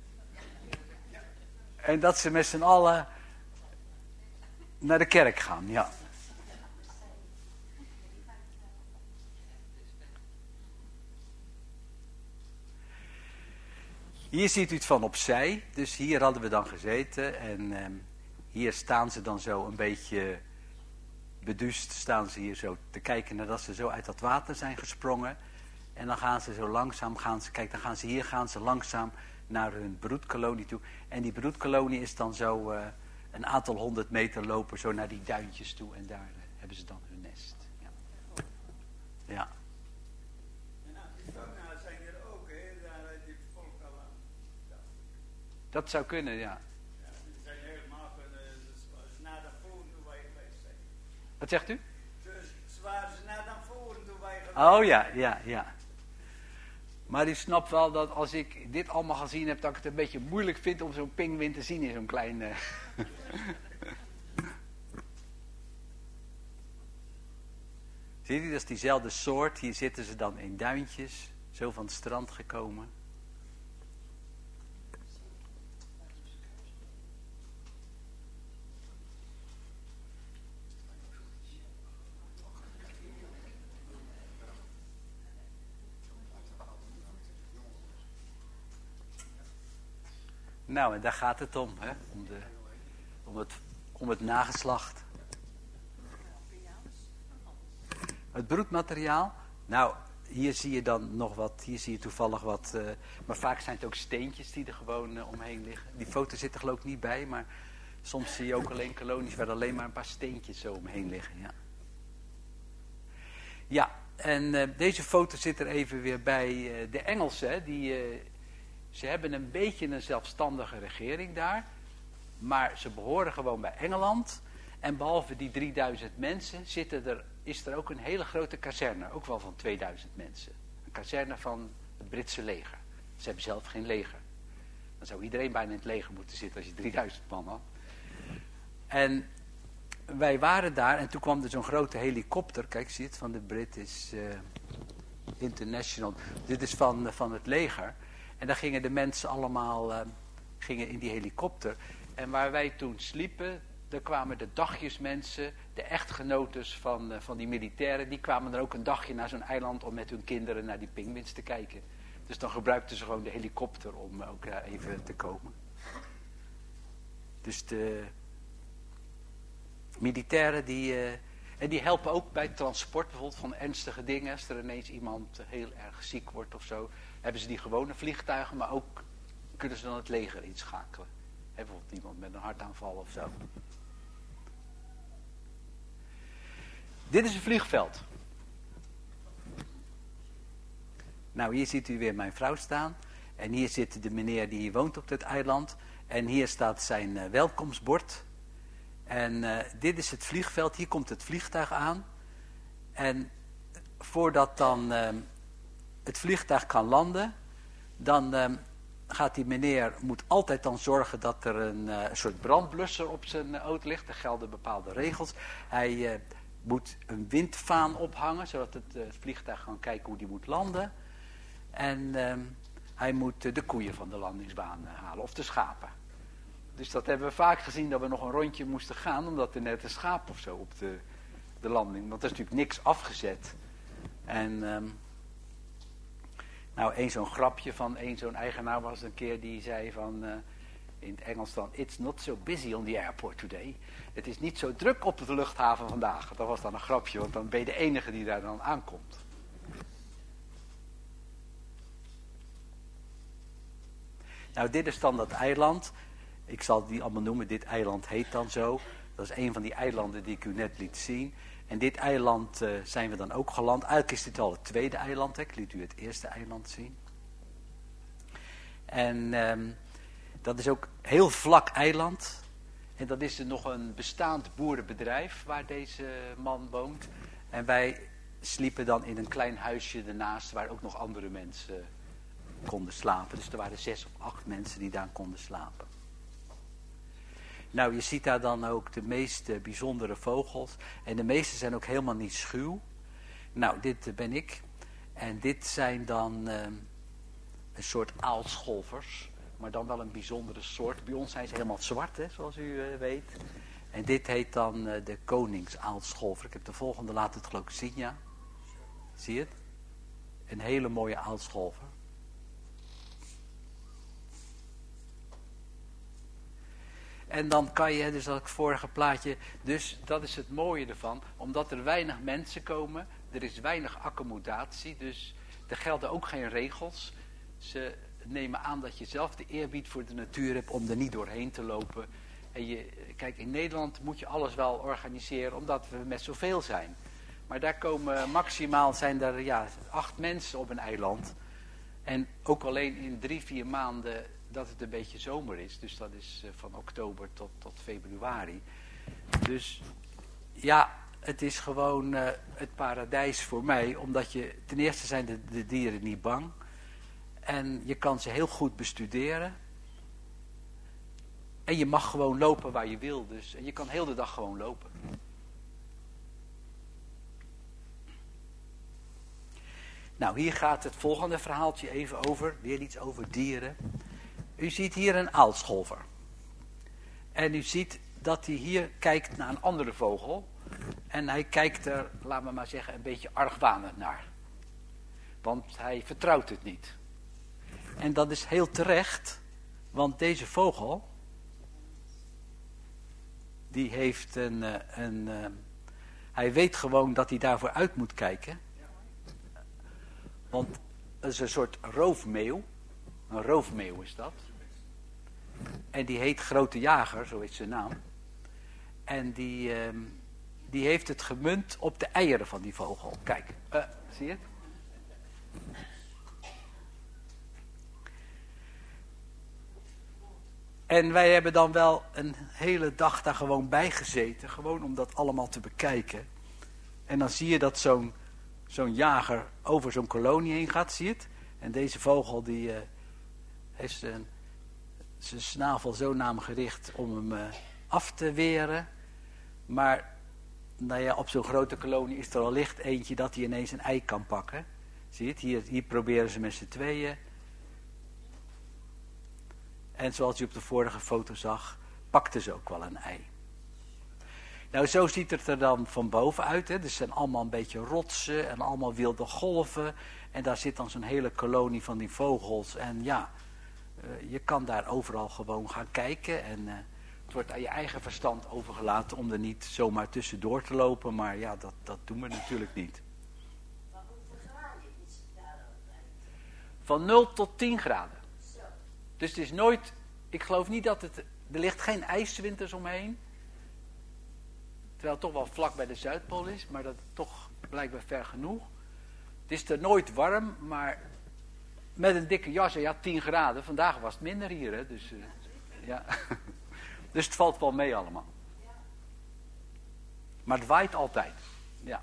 En dat ze met z'n allen naar de kerk gaan, ja. Hier ziet u het van opzij, dus hier hadden we dan gezeten en eh, hier staan ze dan zo een beetje beduust, staan ze hier zo te kijken nadat ze zo uit dat water zijn gesprongen. En dan gaan ze zo langzaam, gaan ze, kijk dan gaan ze hier, gaan ze langzaam naar hun broedkolonie toe. En die broedkolonie is dan zo uh, een aantal honderd meter lopen, zo naar die duintjes toe en daar uh, hebben ze dan hun nest. Ja. Ja. zijn er ook, hè? Daar uit dit volk al aan. Ja. Dat zou kunnen, ja. Ja, die zijn helemaal van, uh, ze naar de voren toe wij geweest zijn. Wat zegt u? Ze, ze waren ze naar de voren toe wij geweest. Oh ja, ja, ja. Maar u snapt wel dat als ik dit allemaal gezien heb, dat ik het een beetje moeilijk vind om zo'n pinguïn te zien in zo'n klein... Uh... Ziet u, dat is diezelfde soort. Hier zitten ze dan in duintjes, zo van het strand gekomen. Nou, en daar gaat het om, hè? Om, de, om, het, om het nageslacht. Het broedmateriaal, nou, hier zie je dan nog wat, hier zie je toevallig wat, uh, maar vaak zijn het ook steentjes die er gewoon uh, omheen liggen. Die foto zit er geloof ik niet bij, maar soms zie je ook alleen kolonies waar alleen maar een paar steentjes zo omheen liggen, ja. Ja, en uh, deze foto zit er even weer bij uh, de Engelsen, hè, die... Uh, Ze hebben een beetje een zelfstandige regering daar. Maar ze behoren gewoon bij Engeland. En behalve die drieduizend mensen zitten er, is er ook een hele grote kazerne. Ook wel van tweeduizend mensen. Een kazerne van het Britse leger. Ze hebben zelf geen leger. Dan zou iedereen bijna in het leger moeten zitten als je drieduizend man had. En wij waren daar en toen kwam er zo'n grote helikopter. Kijk, zie je het? Van de British uh, International. Dit is van, uh, van het leger. En daar gingen de mensen allemaal uh, gingen in die helikopter. En waar wij toen sliepen, daar kwamen de dagjesmensen, de echtgenotes van, uh, van die militairen, die kwamen er ook een dagje naar zo'n eiland om met hun kinderen naar die pinguïns te kijken. Dus dan gebruikten ze gewoon de helikopter om uh, ook daar even te komen. Dus de militairen die... Uh, en die helpen ook bij transport bijvoorbeeld van ernstige dingen. Als er ineens iemand heel erg ziek wordt of zo, hebben ze die gewone vliegtuigen, maar ook kunnen ze dan het leger inschakelen. He, bijvoorbeeld iemand met een hartaanval of zo. Dit is een vliegveld. Nou, hier ziet u weer mijn vrouw staan. En hier zit de meneer die hier woont op dit eiland. En hier staat zijn uh, welkomstbord. En uh, dit is het vliegveld. Hier komt het vliegtuig aan. En voordat dan uh, het vliegtuig kan landen, dan uh, gaat die meneer, moet altijd dan zorgen dat er een, uh, een soort brandblusser op zijn uh, auto ligt. Er gelden bepaalde regels. Hij uh, moet een windvaan ophangen, zodat het, uh, het vliegtuig kan kijken hoe die moet landen. En uh, hij moet uh, de koeien van de landingsbaan uh, halen, of de schapen. Dus dat hebben we vaak gezien, dat we nog een rondje moesten gaan, omdat er net een schaap of zo op de, de landing. Want er is natuurlijk niks afgezet. En um, nou, één zo'n grapje van één zo'n eigenaar was een keer die zei van, uh, in het Engels dan, it's not so busy on the airport today. Het is niet zo druk op de luchthaven vandaag. Dat was dan een grapje, want dan ben je de enige die daar dan aankomt. Nou, dit is dan dat eiland. Ik zal het niet allemaal noemen, dit eiland heet dan zo. Dat is een van die eilanden die ik u net liet zien. En dit eiland uh, zijn we dan ook geland. Eigenlijk is dit al het tweede eiland. Hè. Ik liet u het eerste eiland zien. En um, dat is ook een heel vlak eiland. En dat is er nog een bestaand boerenbedrijf waar deze man woont. En wij sliepen dan in een klein huisje ernaast waar ook nog andere mensen konden slapen. Dus er waren zes of acht mensen die daar konden slapen. Nou, je ziet daar dan ook de meest uh, bijzondere vogels. En de meeste zijn ook helemaal niet schuw. Nou, dit uh, ben ik. En dit zijn dan uh, een soort aalscholvers. Maar dan wel een bijzondere soort. Bij ons zijn ze helemaal zwart, hè, zoals u uh, weet. En dit heet dan uh, de koningsaalscholver. Ik heb de volgende laten het geloof ik zien, ja. Zie je het? Een hele mooie aalscholver. En dan kan je, dus dat vorige plaatje, dus dat is het mooie ervan. Omdat er weinig mensen komen, er is weinig accommodatie, dus er gelden ook geen regels. Ze nemen aan dat je zelf de eerbied voor de natuur hebt om er niet doorheen te lopen. En je, kijk, in Nederland moet je alles wel organiseren, omdat we met zoveel zijn. Maar daar komen maximaal, zijn er ja, acht mensen op een eiland. En ook alleen in drie, vier maanden dat het een beetje zomer is. Dus dat is uh, van oktober tot, tot februari. Dus ja, het is gewoon uh, het paradijs voor mij. Omdat je, ten eerste zijn de, de dieren niet bang. En je kan ze heel goed bestuderen. En je mag gewoon lopen waar je wil. Dus, en je kan heel de dag gewoon lopen. Nou, hier gaat het volgende verhaaltje even over. Weer iets over dieren. U ziet hier een aalscholver. En u ziet dat hij hier kijkt naar een andere vogel. En hij kijkt er, laten we maar zeggen, een beetje argwanend naar. Want hij vertrouwt het niet. En dat is heel terecht. Want deze vogel, die heeft een, een, een hij weet gewoon dat hij daarvoor uit moet kijken. Want het is een soort roofmeeuw. Een roofmeeuw is dat. En die heet Grote Jager, zo is zijn naam. En die, uh, die heeft het gemunt op de eieren van die vogel. Kijk, uh, zie je het? En wij hebben dan wel een hele dag daar gewoon bij gezeten. Gewoon om dat allemaal te bekijken. En dan zie je dat zo'n zo'n jager over zo'n kolonie heen gaat, zie je het? En deze vogel die uh, heeft zijn, zijn snavel zo naar hem gericht om hem uh, af te weren. Maar nou ja, op zo'n grote kolonie is er al licht eentje dat hij ineens een ei kan pakken. Zie je het? Hier, hier proberen ze met z'n tweeën. En zoals u op de vorige foto zag, pakten ze ook wel een ei. Nou, zo ziet het er dan van boven uit. Hè. Er zijn allemaal een beetje rotsen en allemaal wilde golven. En daar zit dan zo'n hele kolonie van die vogels. En ja, uh, je kan daar overal gewoon gaan kijken. En uh, het wordt aan je eigen verstand overgelaten om er niet zomaar tussendoor te lopen. Maar ja, dat, dat doen we natuurlijk niet. Maar hoeveel graden is het daar altijd? Van nul tot tien graden. Zo. Dus het is nooit, ik geloof niet dat het, er ligt geen ijs 's winters omheen. Terwijl het toch wel vlak bij de Zuidpool is, maar dat is toch blijkbaar ver genoeg. Het is er nooit warm, maar met een dikke jas, ja, tien graden. Vandaag was het minder hier, hè, dus uh, ja. Dus het valt wel mee allemaal. Maar het waait altijd, ja.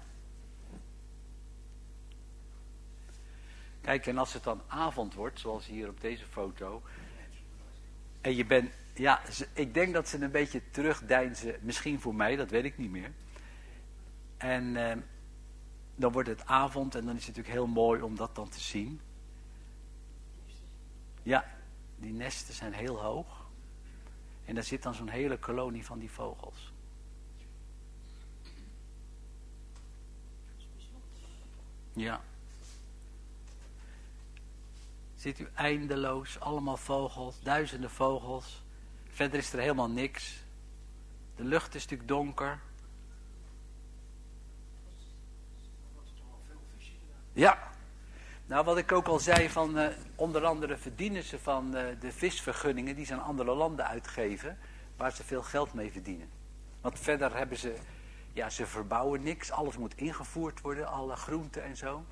Kijk, en als het dan avond wordt, zoals hier op deze foto, en je bent, ja, ik denk dat ze een beetje terugdeinzen, misschien voor mij, dat weet ik niet meer. En eh, dan wordt het avond en dan is het natuurlijk heel mooi om dat dan te zien. Ja, die nesten zijn heel hoog. En daar zit dan zo'n hele kolonie van die vogels. Ja. Ziet u eindeloos, allemaal vogels, duizenden vogels. Verder is er helemaal niks. De lucht is natuurlijk donker. Ja. Nou, wat ik ook al zei, van uh, onder andere verdienen ze van uh, de visvergunningen die ze aan andere landen uitgeven, waar ze veel geld mee verdienen. Want verder hebben ze Ja, ze verbouwen niks. Alles moet ingevoerd worden. Alle groenten en zo.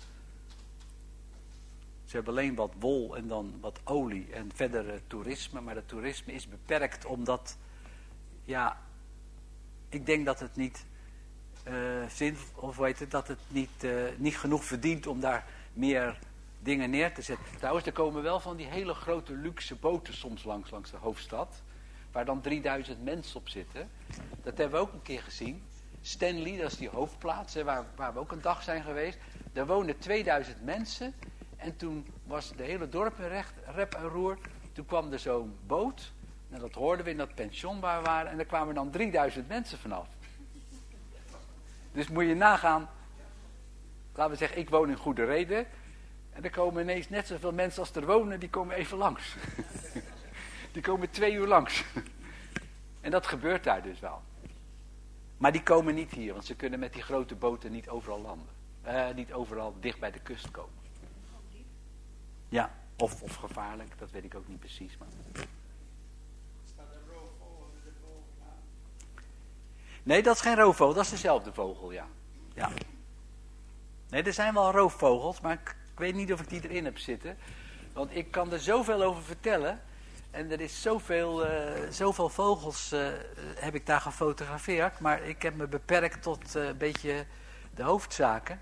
Ze hebben alleen wat wol en dan wat olie en verder uh, toerisme. Maar dat toerisme is beperkt omdat... Ja, ik denk dat het niet... Uh, zin, of weet het, dat het niet, uh, niet genoeg verdient om daar meer dingen neer te zetten. Trouwens, er komen wel van die hele grote luxe boten soms langs, langs de hoofdstad. Waar dan drieduizend mensen op zitten. Dat hebben we ook een keer gezien. Stanley, dat is die hoofdplaats, hè, waar, waar we ook een dag zijn geweest. Daar woonden tweeduizend mensen. En toen was de hele dorp in recht, rep en roer. Toen kwam er zo'n boot. En dat hoorden we in dat pension waar we waren. En daar kwamen dan drieduizend mensen vanaf. Dus moet je nagaan. Laten we zeggen, ik woon in Goede Reden. En er komen ineens net zoveel mensen als er wonen. Die komen even langs. Die komen twee uur langs. En dat gebeurt daar dus wel. Maar die komen niet hier. Want ze kunnen met die grote boten niet overal landen. Uh, niet overal dicht bij de kust komen. Ja, of, of gevaarlijk. Dat weet ik ook niet precies. Maar... Staat een roofvogel in de bovenaan? Nee, dat is geen roofvogel. Dat is dezelfde vogel, ja. Ja. Nee, er zijn wel roofvogels. Maar ik, ik weet niet of ik die erin heb zitten. Want ik kan er zoveel over vertellen. En er is zoveel, uh, zoveel vogels uh, heb ik daar gefotografeerd. Maar ik heb me beperkt tot uh, een beetje de hoofdzaken.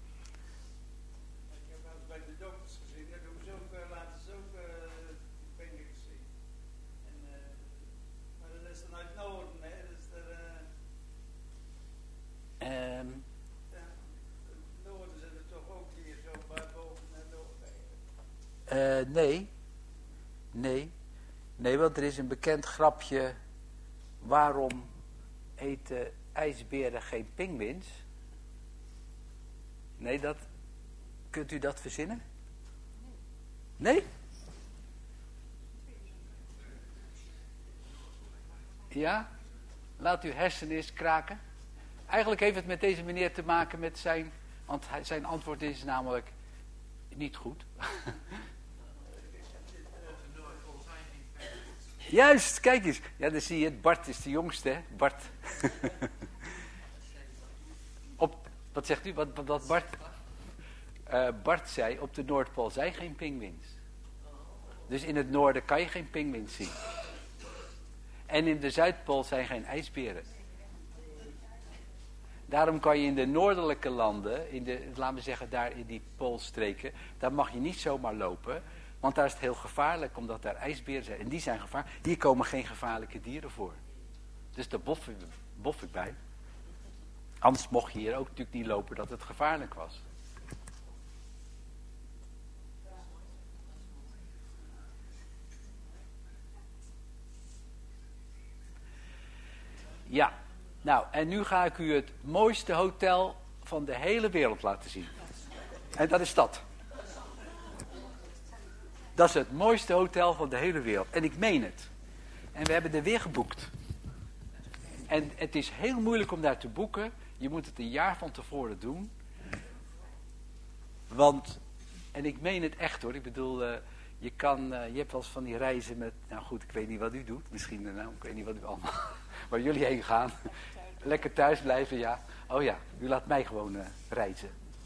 Ik heb wel eens bij de dokters gezien. Daar doen ze ook, uh, laten ze ook uh, pinguïns zien. En, uh, maar dat is dan uit het noorden, hè. Dus er, uh, Um, ja, in het noorden zijn er toch ook hier zo bij boven en noorden. uh, nee. Nee. Nee, want er is een bekend grapje. Waarom eten ijsberen geen pinguïns? Nee, dat... Kunt u dat verzinnen? Nee? Ja? Laat uw hersenen eens kraken. Eigenlijk heeft het met deze meneer te maken met zijn... Want hij, zijn antwoord is namelijk niet goed. Juist, kijk eens. Ja, dan zie je het. Bart is de jongste, hè? Bart. Op, wat zegt u? Wat, wat, wat Bart? Uh, Bart zei, op de Noordpool zijn geen pinguïns. Dus in het noorden kan je geen pinguïns zien. En in de Zuidpool zijn geen ijsberen. Daarom kan je in de noordelijke landen, in de, laten we zeggen daar in die poolstreken, daar mag je niet zomaar lopen. Want daar is het heel gevaarlijk, omdat daar ijsberen zijn. En die zijn gevaarlijk. Hier komen geen gevaarlijke dieren voor. Dus daar bof, bof ik bij. Anders mocht je hier ook natuurlijk niet lopen dat het gevaarlijk was. Ja, nou, en nu ga ik u het mooiste hotel van de hele wereld laten zien. En dat is dat. Dat is het mooiste hotel van de hele wereld. En ik meen het. En we hebben er weer geboekt. En het is heel moeilijk om daar te boeken. Je moet het een jaar van tevoren doen. Want, en ik meen het echt hoor. Ik bedoel, uh, je kan, uh, je hebt wel eens van die reizen met, nou goed, ik weet niet wat u doet. Misschien, uh, nou, ik weet niet wat u allemaal, waar jullie heen gaan. Lekker thuis blijven, ja. Oh ja, u laat mij gewoon uh, reizen.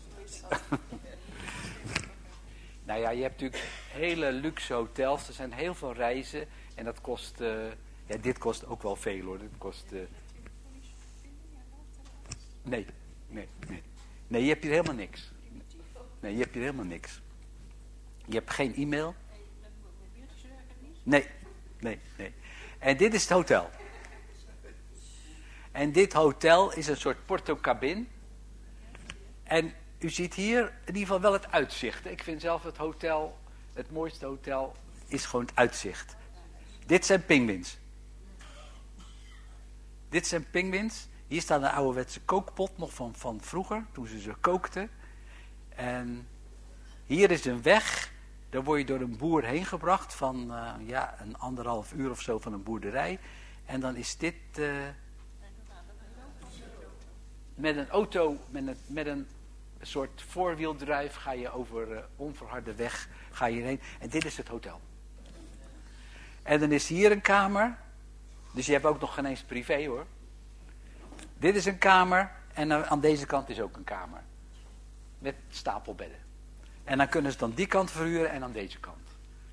Nou ja, je hebt natuurlijk hele luxe hotels. Er zijn heel veel reizen. En dat kost... Uh, ja, dit kost ook wel veel hoor. Dat kost... Uh, nee, nee, nee. Nee, je hebt hier helemaal niks. Nee, je hebt hier helemaal niks. Je hebt geen e-mail. Nee, nee, nee. En dit is het hotel. En dit hotel is een soort portocabin. En... U ziet hier in ieder geval wel het uitzicht. Ik vind zelf het hotel, het mooiste hotel, is gewoon het uitzicht. Dit zijn pinguïns. Dit zijn pinguïns. Hier staat een ouderwetse kookpot nog van, van vroeger, toen ze ze kookten. En hier is een weg. Daar word je door een boer heen gebracht van uh, ja, een anderhalf uur of zo van een boerderij. En dan is dit uh, met een auto, met een... Met een Een soort voorwieldrijf ga je over uh, onverharde weg ga je heen. En dit is het hotel. En dan is hier een kamer. Dus je hebt ook nog geen eens privé hoor. Dit is een kamer en aan deze kant is ook een kamer. Met stapelbedden. En dan kunnen ze dan die kant verhuren en aan deze kant.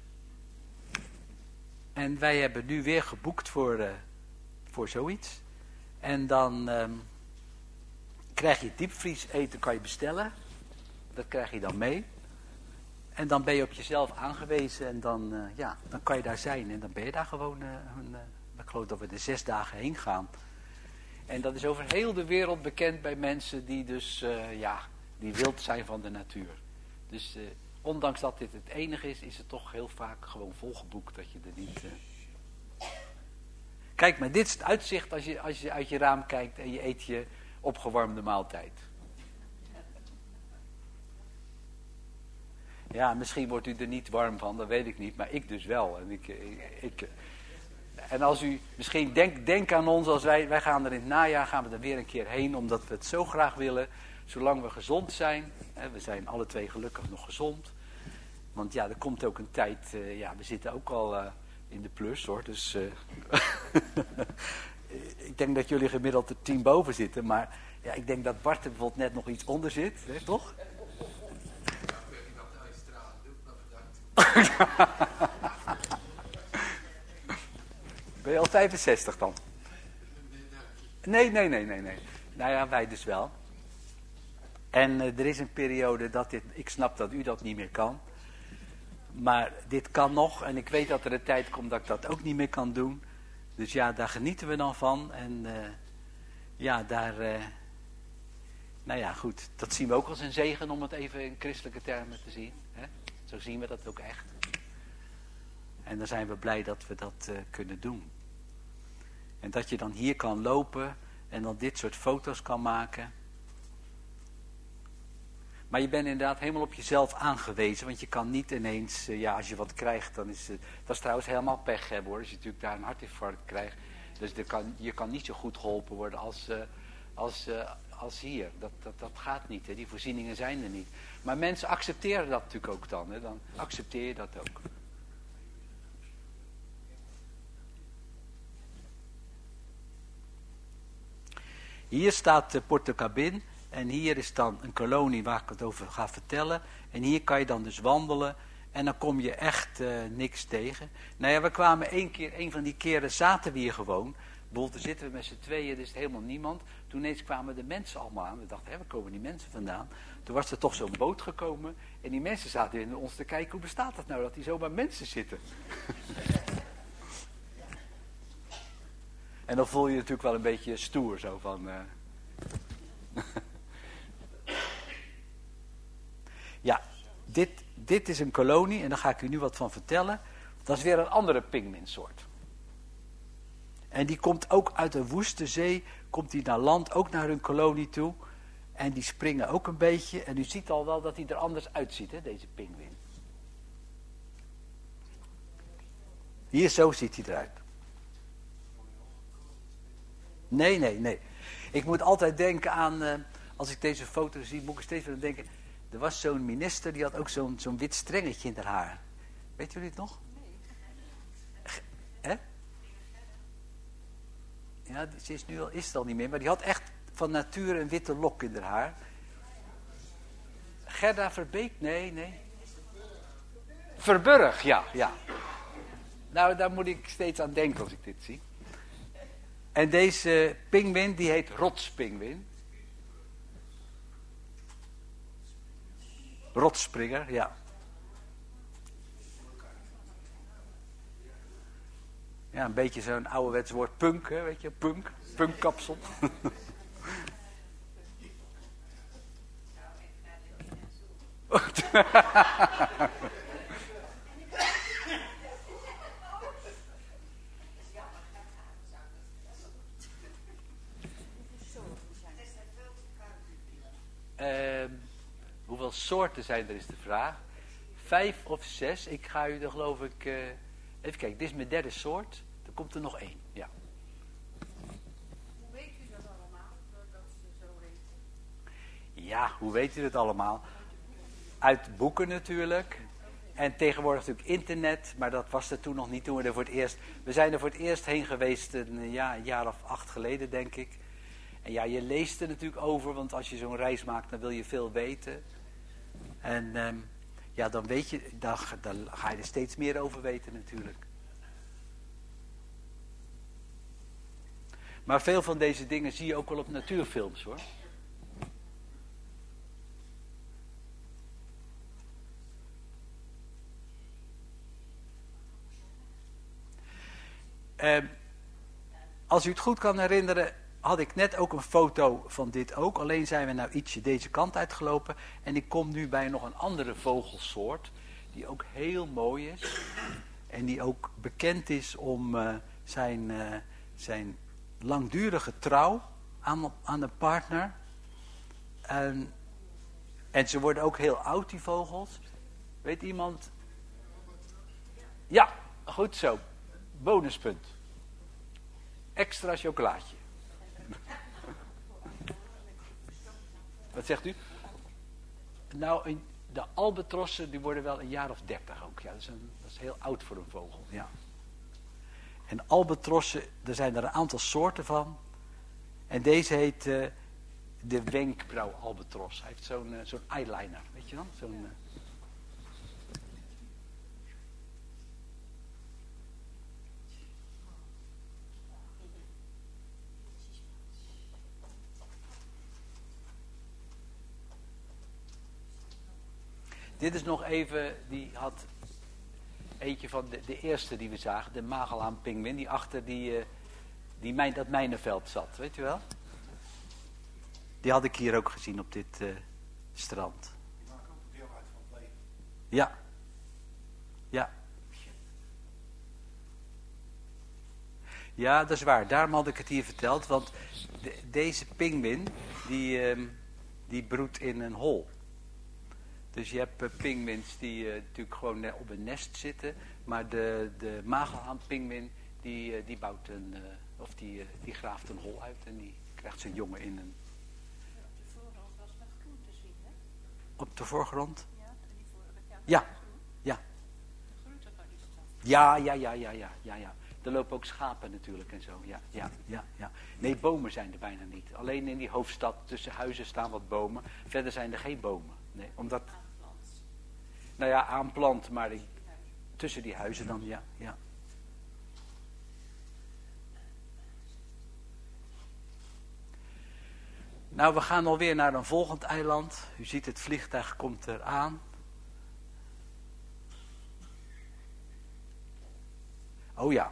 En wij hebben nu weer geboekt voor, uh, voor zoiets. En dan um, krijg je diepvries eten, kan je bestellen. Dat krijg je dan mee. En dan ben je op jezelf aangewezen en dan, uh, ja, dan kan je daar zijn. En dan ben je daar gewoon, uh, een, uh, ik geloof dat we er zes dagen heen gaan. En dat is over heel de wereld bekend bij mensen die dus, uh, ja, die wild zijn van de natuur. Dus uh, ondanks dat dit het enige is, is het toch heel vaak gewoon volgeboekt dat je er niet... Uh... Kijk, maar dit is het uitzicht als je, als je uit je raam kijkt en je eet je opgewarmde maaltijd. Ja, misschien wordt u er niet warm van, dat weet ik niet, maar ik dus wel. En, ik, ik, ik, en als u misschien denkt denk aan ons, als wij, wij gaan er in het najaar, gaan we er weer een keer heen, omdat we het zo graag willen, zolang we gezond zijn. Hè, we zijn alle twee gelukkig nog gezond. Want ja, er komt ook een tijd, uh, ja, we zitten ook al uh, in de plus hoor, dus uh, ik denk dat jullie gemiddeld er tien boven zitten, maar ja, ik denk dat Bart er bijvoorbeeld net nog iets onder zit, hè, toch? Ben je al vijfenzestig dan? Nee, nee, nee, nee, nee. Nou ja, wij dus wel. En uh, er is een periode dat dit, ik snap dat u dat niet meer kan. Maar dit kan nog en ik weet dat er een tijd komt dat ik dat ook niet meer kan doen. Dus ja, daar genieten we dan van. En uh, ja, daar... Uh, nou ja, goed. Dat zien we ook als een zegen om het even in christelijke termen te zien. Hè? Zo zien we dat ook echt. En dan zijn we blij dat we dat uh, kunnen doen. En dat je dan hier kan lopen en dan dit soort foto's kan maken. Maar je bent inderdaad helemaal op jezelf aangewezen. Want je kan niet ineens, uh, ja als je wat krijgt, dan is het... Uh, dat is trouwens helemaal pech hebben hoor. Als je natuurlijk daar een hartinfarct krijgt. Dus er kan, je kan niet zo goed geholpen worden als, uh, als, uh, als hier. Dat, dat, dat gaat niet. Hè. Die voorzieningen zijn er niet. Maar mensen accepteren dat natuurlijk ook dan. Hè. Dan accepteer je dat ook. Hier staat de Porto Cabin. En hier is dan een kolonie waar ik het over ga vertellen. En hier kan je dan dus wandelen. En dan kom je echt uh, niks tegen. Nou ja, we kwamen één keer, een van die keren zaten we hier gewoon. Bijvoorbeeld, dan zitten we met z'n tweeën, er is helemaal niemand. Toen ineens kwamen de mensen allemaal aan. We dachten, hé, waar komen die mensen vandaan? Toen was er toch zo'n boot gekomen. En die mensen zaten in ons te kijken, hoe bestaat dat nou, dat hier zomaar mensen zitten? En dan voel je je natuurlijk wel een beetje stoer, zo van... Uh... ja, dit, dit is een kolonie en daar ga ik u nu wat van vertellen. Dat is weer een andere pinguïnsoort. En die komt ook uit de woeste zee, komt die naar land, ook naar hun kolonie toe. En die springen ook een beetje. En u ziet al wel dat hij er anders uitziet, hè, deze pinguïn. Hier, zo ziet hij eruit. Nee, nee, nee. Ik moet altijd denken aan, uh, als ik deze foto zie, moet ik steeds weer denken. Er was zo'n minister, die had ook zo'n zo'n wit strengetje in haar haar. Weet jullie het nog? Hè? Ja, ze is nu al, is het al niet meer, maar die had echt van nature een witte lok in haar haar. Gerda Verbeek? Nee, nee. Verburg, ja, ja. Nou, daar moet ik steeds aan denken als ik dit zie. En deze pinguïn, die heet rotspinguïn. Rotsspringer, ja. Ja, een beetje zo'n ouderwets woord punk, hè, weet je, punk, punkkapsel. Uh, hoeveel soorten zijn er is de vraag. Vijf of zes. Ik ga u er geloof ik... Uh, even kijken, dit is mijn derde soort. Er komt er nog één. Ja. Hoe weet u dat allemaal? Dat ze zo heet? Ja, hoe weet u dat allemaal? Uit boeken natuurlijk. En tegenwoordig natuurlijk internet. Maar dat was er toen nog niet toen we er voor het eerst... We zijn er voor het eerst heen geweest een, ja, een jaar of acht geleden denk ik. En ja, je leest er natuurlijk over, want als je zo'n reis maakt, dan wil je veel weten. En ehm, ja, dan weet je, dan, dan ga je er steeds meer over weten natuurlijk. Maar veel van deze dingen zie je ook wel op natuurfilms, hoor. Uh, als u het goed kan herinneren, had ik net ook een foto van dit ook. Alleen zijn we nou ietsje deze kant uitgelopen. En ik kom nu bij nog een andere vogelsoort, die ook heel mooi is. En die ook bekend is om uh, zijn, uh, zijn langdurige trouw aan, aan de partner. En, en ze worden ook heel oud, die vogels. Weet iemand? Ja, goed zo. Bonuspunt. Extra chocolaatje. Wat zegt u? Nou, de albatrossen die worden wel een jaar of dertig ook. Ja, dat is, een, dat is heel oud voor een vogel. Ja. En albatrossen, er zijn er een aantal soorten van. En deze heet uh, de wenkbrauwalbatros. Hij heeft zo'n uh, zo'n eyeliner, weet je dan? Zo'n... Uh, Dit is nog even, die had eentje van de, de eerste die we zagen, de Magellaan-pinguïn, die achter die, uh, die mijn, dat mijnenveld zat, weet je wel? Die had ik hier ook gezien op dit uh, strand. Die maken ook deel uit van het leven. Ja. Ja. Ja, dat is waar. Daarom had ik het hier verteld, want de, deze pinguïn, die, uh, die broedt in een hol. Dus je hebt uh, pinguïns die uh, natuurlijk gewoon op een nest zitten. Maar de, de Magellaan-pinguïn die, uh, die bouwt een, uh, of die, uh, die graaft een hol uit en die krijgt zijn jongen in een... Ja, op de voorgrond was nog groen te zien, hè? Op de voorgrond? Ja, die vorige, ja. Ja. Groen. Ja. De groente van die stad. Ja, ja, ja, ja, ja, ja, ja. Er lopen ook schapen natuurlijk en zo. Ja, ja, ja, ja. Nee, bomen zijn er bijna niet. Alleen in die hoofdstad tussen huizen staan wat bomen. Verder zijn er geen bomen. Nee, omdat... Nou ja, aanplant, maar die, tussen die huizen dan, ja, ja. Nou, we gaan alweer naar een volgend eiland. U ziet het vliegtuig komt eraan. Oh ja.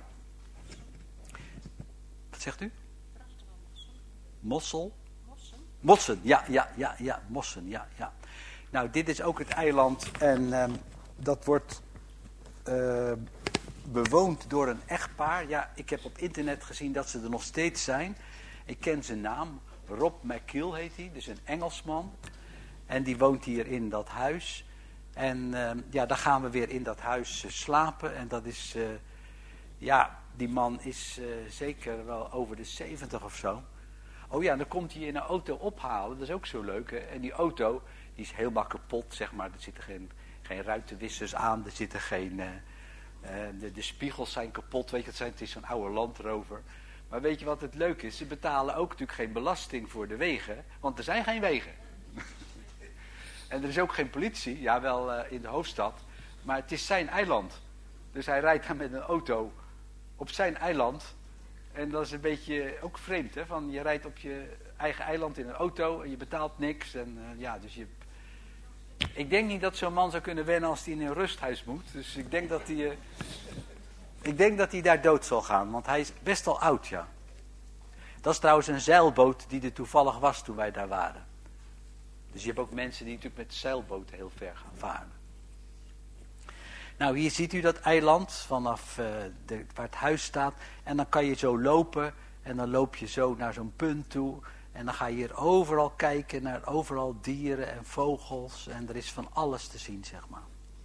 Wat zegt u? Mossel? Mossen. Mossen, ja, ja, ja, ja, mossen, ja, ja. Nou, dit is ook het eiland en um, dat wordt uh, bewoond door een echtpaar. Ja, ik heb op internet gezien dat ze er nog steeds zijn. Ik ken zijn naam, Rob McKeel heet hij, dus een Engelsman. En die woont hier in dat huis. En um, ja, dan gaan we weer in dat huis uh, slapen. En dat is, uh, ja, die man is uh, zeker wel over de zeventig of zo. Oh ja, dan komt hij in een auto ophalen, dat is ook zo leuk. Hè? En die auto... Die is helemaal kapot, zeg maar. Er zitten geen, geen ruitenwissers aan. Er zitten geen... Uh, uh, de, de spiegels zijn kapot. Weet je, het, zijn, het is zo'n oude Land Rover. Maar weet je wat het leuk is? Ze betalen ook natuurlijk geen belasting voor de wegen. Want er zijn geen wegen. En er is ook geen politie. Ja, wel uh, in de hoofdstad. Maar het is zijn eiland. Dus hij rijdt dan met een auto op zijn eiland. En dat is een beetje ook vreemd, hè. Van, je rijdt op je eigen eiland in een auto en je betaalt niks. En uh, ja, dus je... Ik denk niet dat zo'n man zou kunnen wennen als hij in een rusthuis moet. Dus ik denk dat hij... Uh... Ik denk dat hij daar dood zal gaan, want hij is best al oud, ja. Dat is trouwens een zeilboot die er toevallig was toen wij daar waren. Dus je hebt ook mensen die natuurlijk met zeilboten heel ver gaan varen. Nou, hier ziet u dat eiland vanaf uh, de, waar het huis staat. En dan kan je zo lopen en dan loop je zo naar zo'n punt toe. En dan ga je hier overal kijken naar overal dieren en vogels. En er is van alles te zien, zeg maar.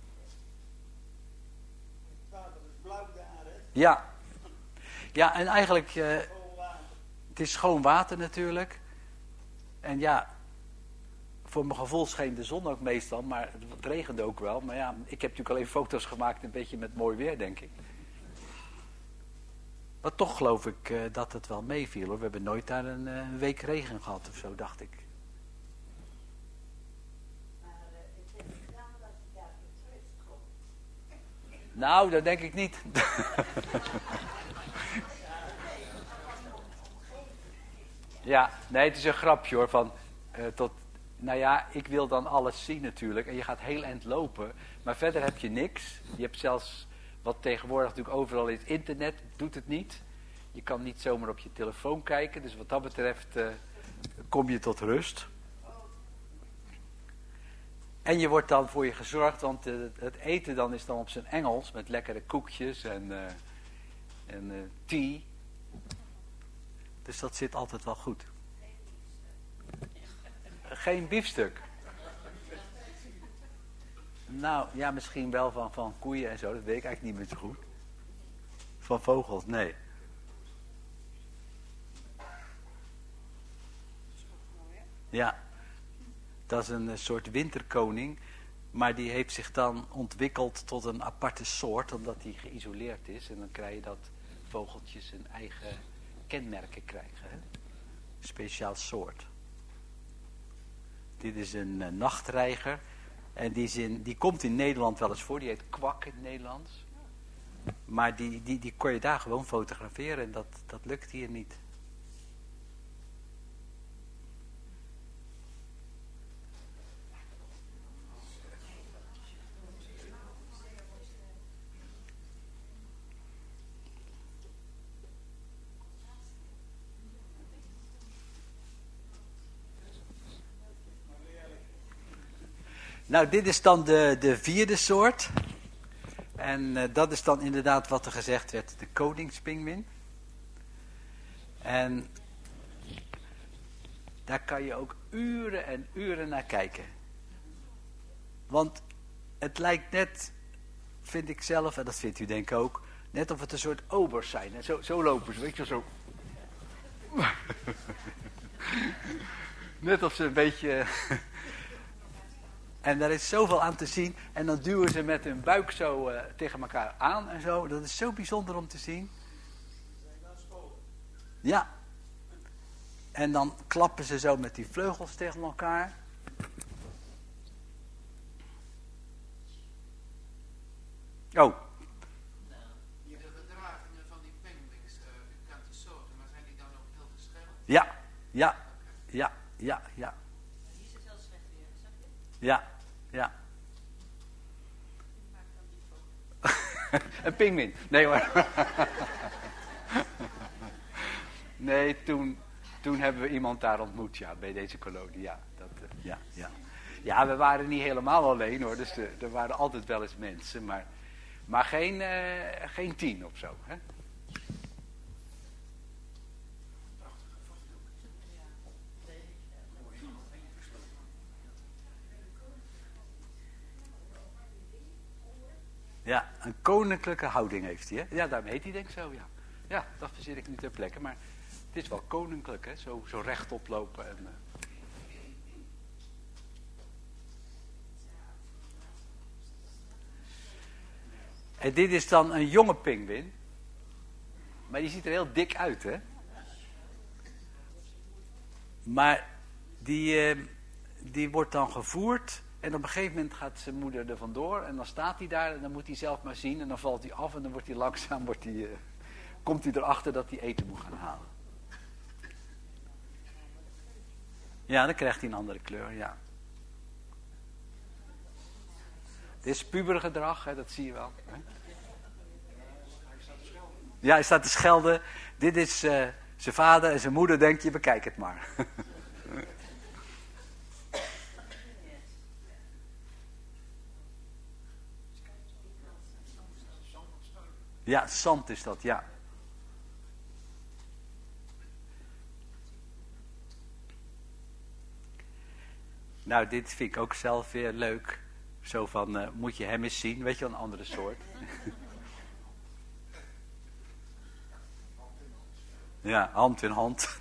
Het water is blauw daar, hè? Ja. Ja, en eigenlijk... Uh, het is schoon water natuurlijk. En ja... Voor mijn gevoel scheen de zon ook meestal, maar het regende ook wel. Maar ja, ik heb natuurlijk alleen foto's gemaakt, een beetje met mooi weer, denk ik. Maar toch geloof ik uh, dat het wel meeviel hoor. We hebben nooit daar een, uh, een week regen gehad of zo, dacht ik. Maar uh, het heeft gedaan dat je daar tot rust komt. Nou, dat denk ik niet. Ja, nee, het is een grapje hoor. Van, uh, tot, nou ja, ik wil dan alles zien natuurlijk. En je gaat heel eind lopen. Maar verder heb je niks. Je hebt zelfs, wat tegenwoordig natuurlijk overal is, internet doet het niet. Je kan niet zomaar op je telefoon kijken. Dus wat dat betreft uh, kom je tot rust. En je wordt dan voor je gezorgd, want uh, het eten dan is dan op zijn Engels. Met lekkere koekjes en, uh, en uh, thee. Dus dat zit altijd wel goed. Geen biefstuk. Nou, ja, misschien wel van, van koeien en zo. Dat weet ik eigenlijk niet meer zo goed. Van vogels, nee. Ja. Dat is een soort winterkoning. Maar die heeft zich dan ontwikkeld tot een aparte soort. Omdat die geïsoleerd is. En dan krijg je dat vogeltjes een eigen kenmerken krijgen. Hè? Speciaal soort. Dit is een uh, nachtreiger. En die, is in, die komt in Nederland wel eens voor. Die heet kwak in het Nederlands. Maar die, die, die kon je daar gewoon fotograferen. En dat, dat lukt hier niet. Nou, dit is dan de, de vierde soort. En uh, dat is dan inderdaad wat er gezegd werd, de koningspinguïn. En daar kan je ook uren en uren naar kijken. Want het lijkt net, vind ik zelf, en dat vindt u denk ik ook, net of het een soort obers zijn. En zo, zo lopen ze, weet je wel, zo. Net of ze een beetje... En daar is zoveel aan te zien. En dan duwen ze met hun buik zo uh, tegen elkaar aan en zo. Dat is zo bijzonder om te zien. Ja. En dan klappen ze zo met die vleugels tegen elkaar. Oh. De gedragingen van die pinguïns, uh, u kent de soorten, maar zijn die dan ook heel verschillend? Ja, ja, ja, ja, ja. Die is het heel slecht weer, snap je? Ja, ja. Een pinguïn. Nee hoor. Nee, toen, toen hebben we iemand daar ontmoet, ja, bij deze kolonie. Ja, dat, uh, ja, ja. Ja, we waren niet helemaal alleen hoor, dus uh, er waren altijd wel eens mensen, maar, maar geen, uh, geen tien of zo. Hè? Ja, een koninklijke houding heeft hij, hè? Ja, daarmee heet hij denk ik zo, ja. Ja, dat verzin ik nu ter plekke, maar het is wel koninklijk, hè? Zo, zo rechtop lopen en... Uh... En dit is dan een jonge pinguïn. Maar die ziet er heel dik uit, hè? Maar die, uh, die wordt dan gevoerd... En op een gegeven moment gaat zijn moeder er vandoor en dan staat hij daar en dan moet hij zelf maar zien en dan valt hij af en dan wordt hij langzaam, wordt hij, uh, komt hij erachter dat hij eten moet gaan halen. Ja, dan krijgt hij een andere kleur, ja. Dit is pubergedrag, hè, dat zie je wel. Hè? Ja, hij staat te schelden. Dit is uh, zijn vader en zijn moeder, denk je, bekijk het maar. Ja, zand is dat, ja. Nou, dit vind ik ook zelf weer leuk. Zo van, uh, moet je hem eens zien, weet je wel, een andere soort. Ja, hand in hand. Ze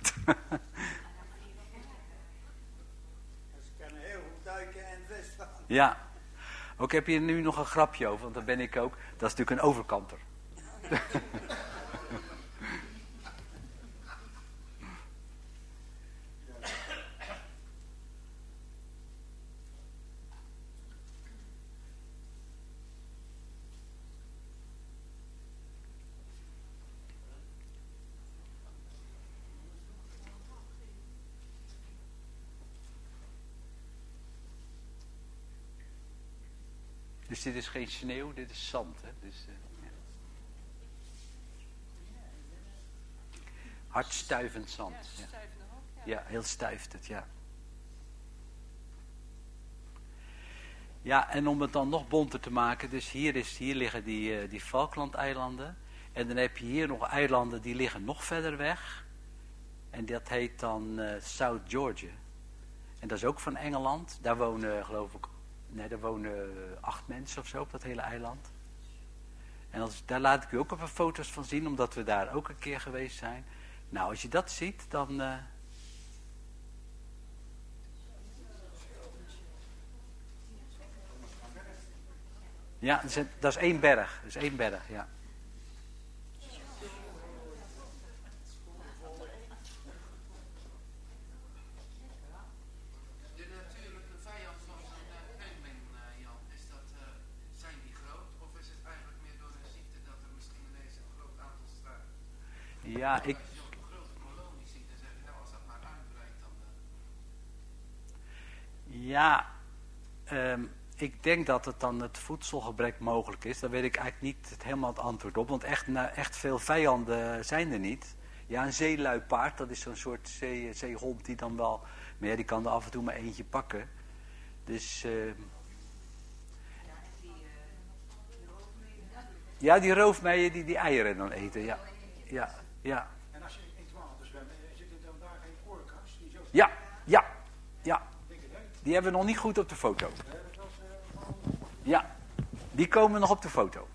kunnen heel goed duiken en vesten. Ja. Ook heb je nu nog een grapje over, want dat ben ik ook. Dat is natuurlijk een overkanter. Dus dit is geen sneeuw, dit is zand. Hè? Dus, uh, ja. Hard stuivend zand. Ja, Ja, stuivende hoop, ja. ja heel stuift het, ja. Ja, en om het dan nog bonter te maken, dus hier, is, hier liggen die, uh, die Falklandeilanden. En dan heb je hier nog eilanden die liggen nog verder weg. En dat heet dan uh, South Georgia. En dat is ook van Engeland. Daar wonen, geloof ik, nee, daar wonen acht mensen of zo op dat hele eiland. En als, daar laat ik u ook even foto's van zien, omdat we daar ook een keer geweest zijn. Nou, als je dat ziet, dan... Uh, ja, dat is, dat is één berg. Dat is één berg, ja. Ja, ik... Ja, um, ik denk dat het dan het voedselgebrek mogelijk is. Daar weet ik eigenlijk niet het helemaal het antwoord op. Want echt, nou, echt veel vijanden zijn er niet. Ja, een zeeluipaard, dat is zo'n soort zee, zeehond die dan wel... Maar ja, die kan er af en toe maar eentje pakken. Dus... Uh... Ja, die roofmeien die die eieren dan eten, ja. Ja, ja. En als je in het water zwemt, zitten dan daar geen orka's? Die zo... Ja, ja, ja. Die hebben we nog niet goed op de foto. Ja, die komen nog op de foto.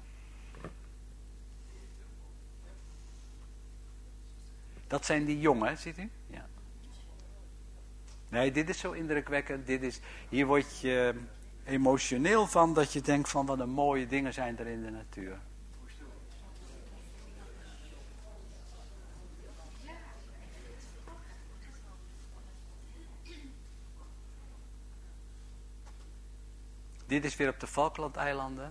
Dat zijn die jongen, ziet u? Ja. Nee, dit is zo indrukwekkend. Dit is, hier word je emotioneel van, dat je denkt van wat een mooie dingen zijn er in de natuur. Dit is weer op de Falklandeilanden.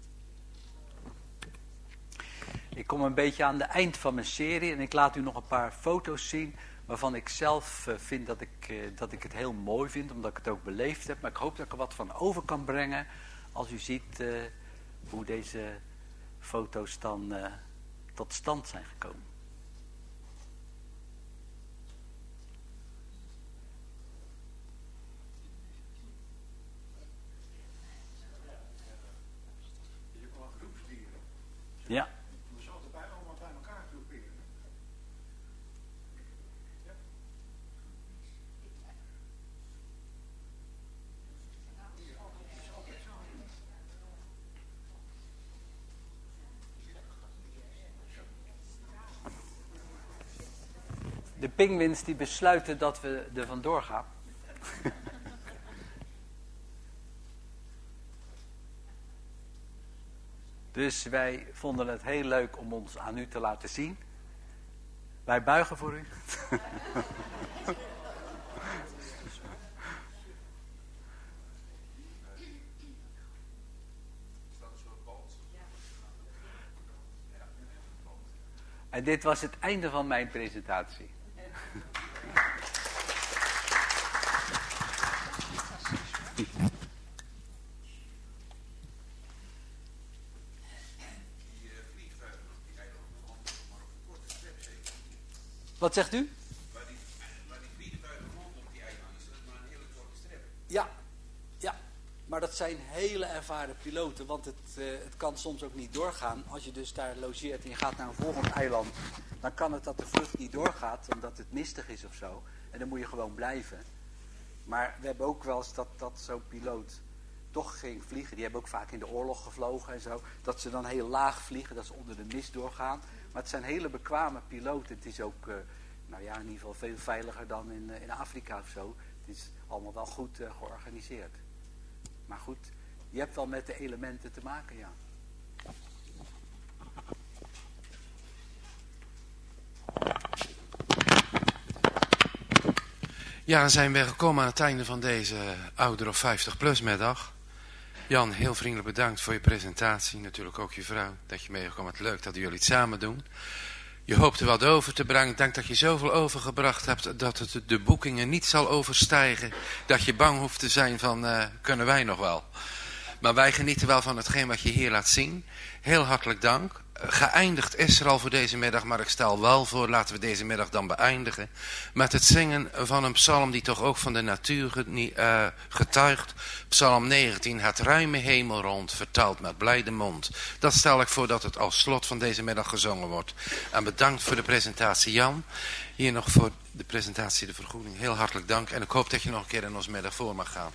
Ik kom een beetje aan het eind van mijn serie en ik laat u nog een paar foto's zien waarvan ik zelf uh, vind dat ik, uh, dat ik het heel mooi vind, omdat ik het ook beleefd heb. Maar ik hoop dat ik er wat van over kan brengen als u ziet uh, hoe deze foto's dan uh, tot stand zijn gekomen. Ja. We zaten bij allemaal bij elkaar groeperen. Ja. De pinguïns die besluiten dat we er vandoor gaan. Dus wij vonden het heel leuk om ons aan u te laten zien. Wij buigen voor u. En dit was het einde van mijn presentatie. Wat zegt u? Waar die, waar die vliegtuigen rond op die eilanden is, dat is maar een hele korte strip. Ja, ja, maar dat zijn hele ervaren piloten, want het, uh, het kan soms ook niet doorgaan. Als je dus daar logeert en je gaat naar een volgend eiland, dan kan het dat de vlucht niet doorgaat, omdat het mistig is of zo. En dan moet je gewoon blijven. Maar we hebben ook wel eens dat, dat zo'n piloot toch ging vliegen. Die hebben ook vaak in de oorlog gevlogen en zo. Dat ze dan heel laag vliegen, dat ze onder de mist doorgaan. Maar het zijn hele bekwame piloten. Het is ook, uh, nou ja, in ieder geval veel veiliger dan in, uh, in Afrika of zo. Het is allemaal wel goed uh, georganiseerd. Maar goed, je hebt wel met de elementen te maken, ja. Ja, dan zijn we gekomen aan het einde van deze ouder of vijftig plus middag. Jan, heel vriendelijk bedankt voor je presentatie. Natuurlijk ook je vrouw, dat je meegekomen bent. Leuk dat jullie het samen doen. Je hoopt er wat over te brengen. Ik denk dat je zoveel overgebracht hebt dat het de boekingen niet zal overstijgen. Dat je bang hoeft te zijn van, uh, kunnen wij nog wel? Maar wij genieten wel van hetgeen wat je hier laat zien. Heel hartelijk dank. Geëindigd is er al voor deze middag, maar ik stel wel voor, laten we deze middag dan beëindigen met het zingen van een psalm die toch ook van de natuur getuigt. Psalm negentien, het ruime hemel rond, vertaald met blijde mond. Dat stel ik voor dat het als slot van deze middag gezongen wordt. En bedankt voor de presentatie, Jan. Hier nog voor de presentatie, de vergoeding. Heel hartelijk dank en ik hoop dat je nog een keer in ons middag voor mag gaan.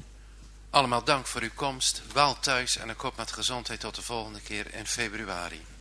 Allemaal dank voor uw komst, wel thuis en ik hoop met gezondheid tot de volgende keer in februari.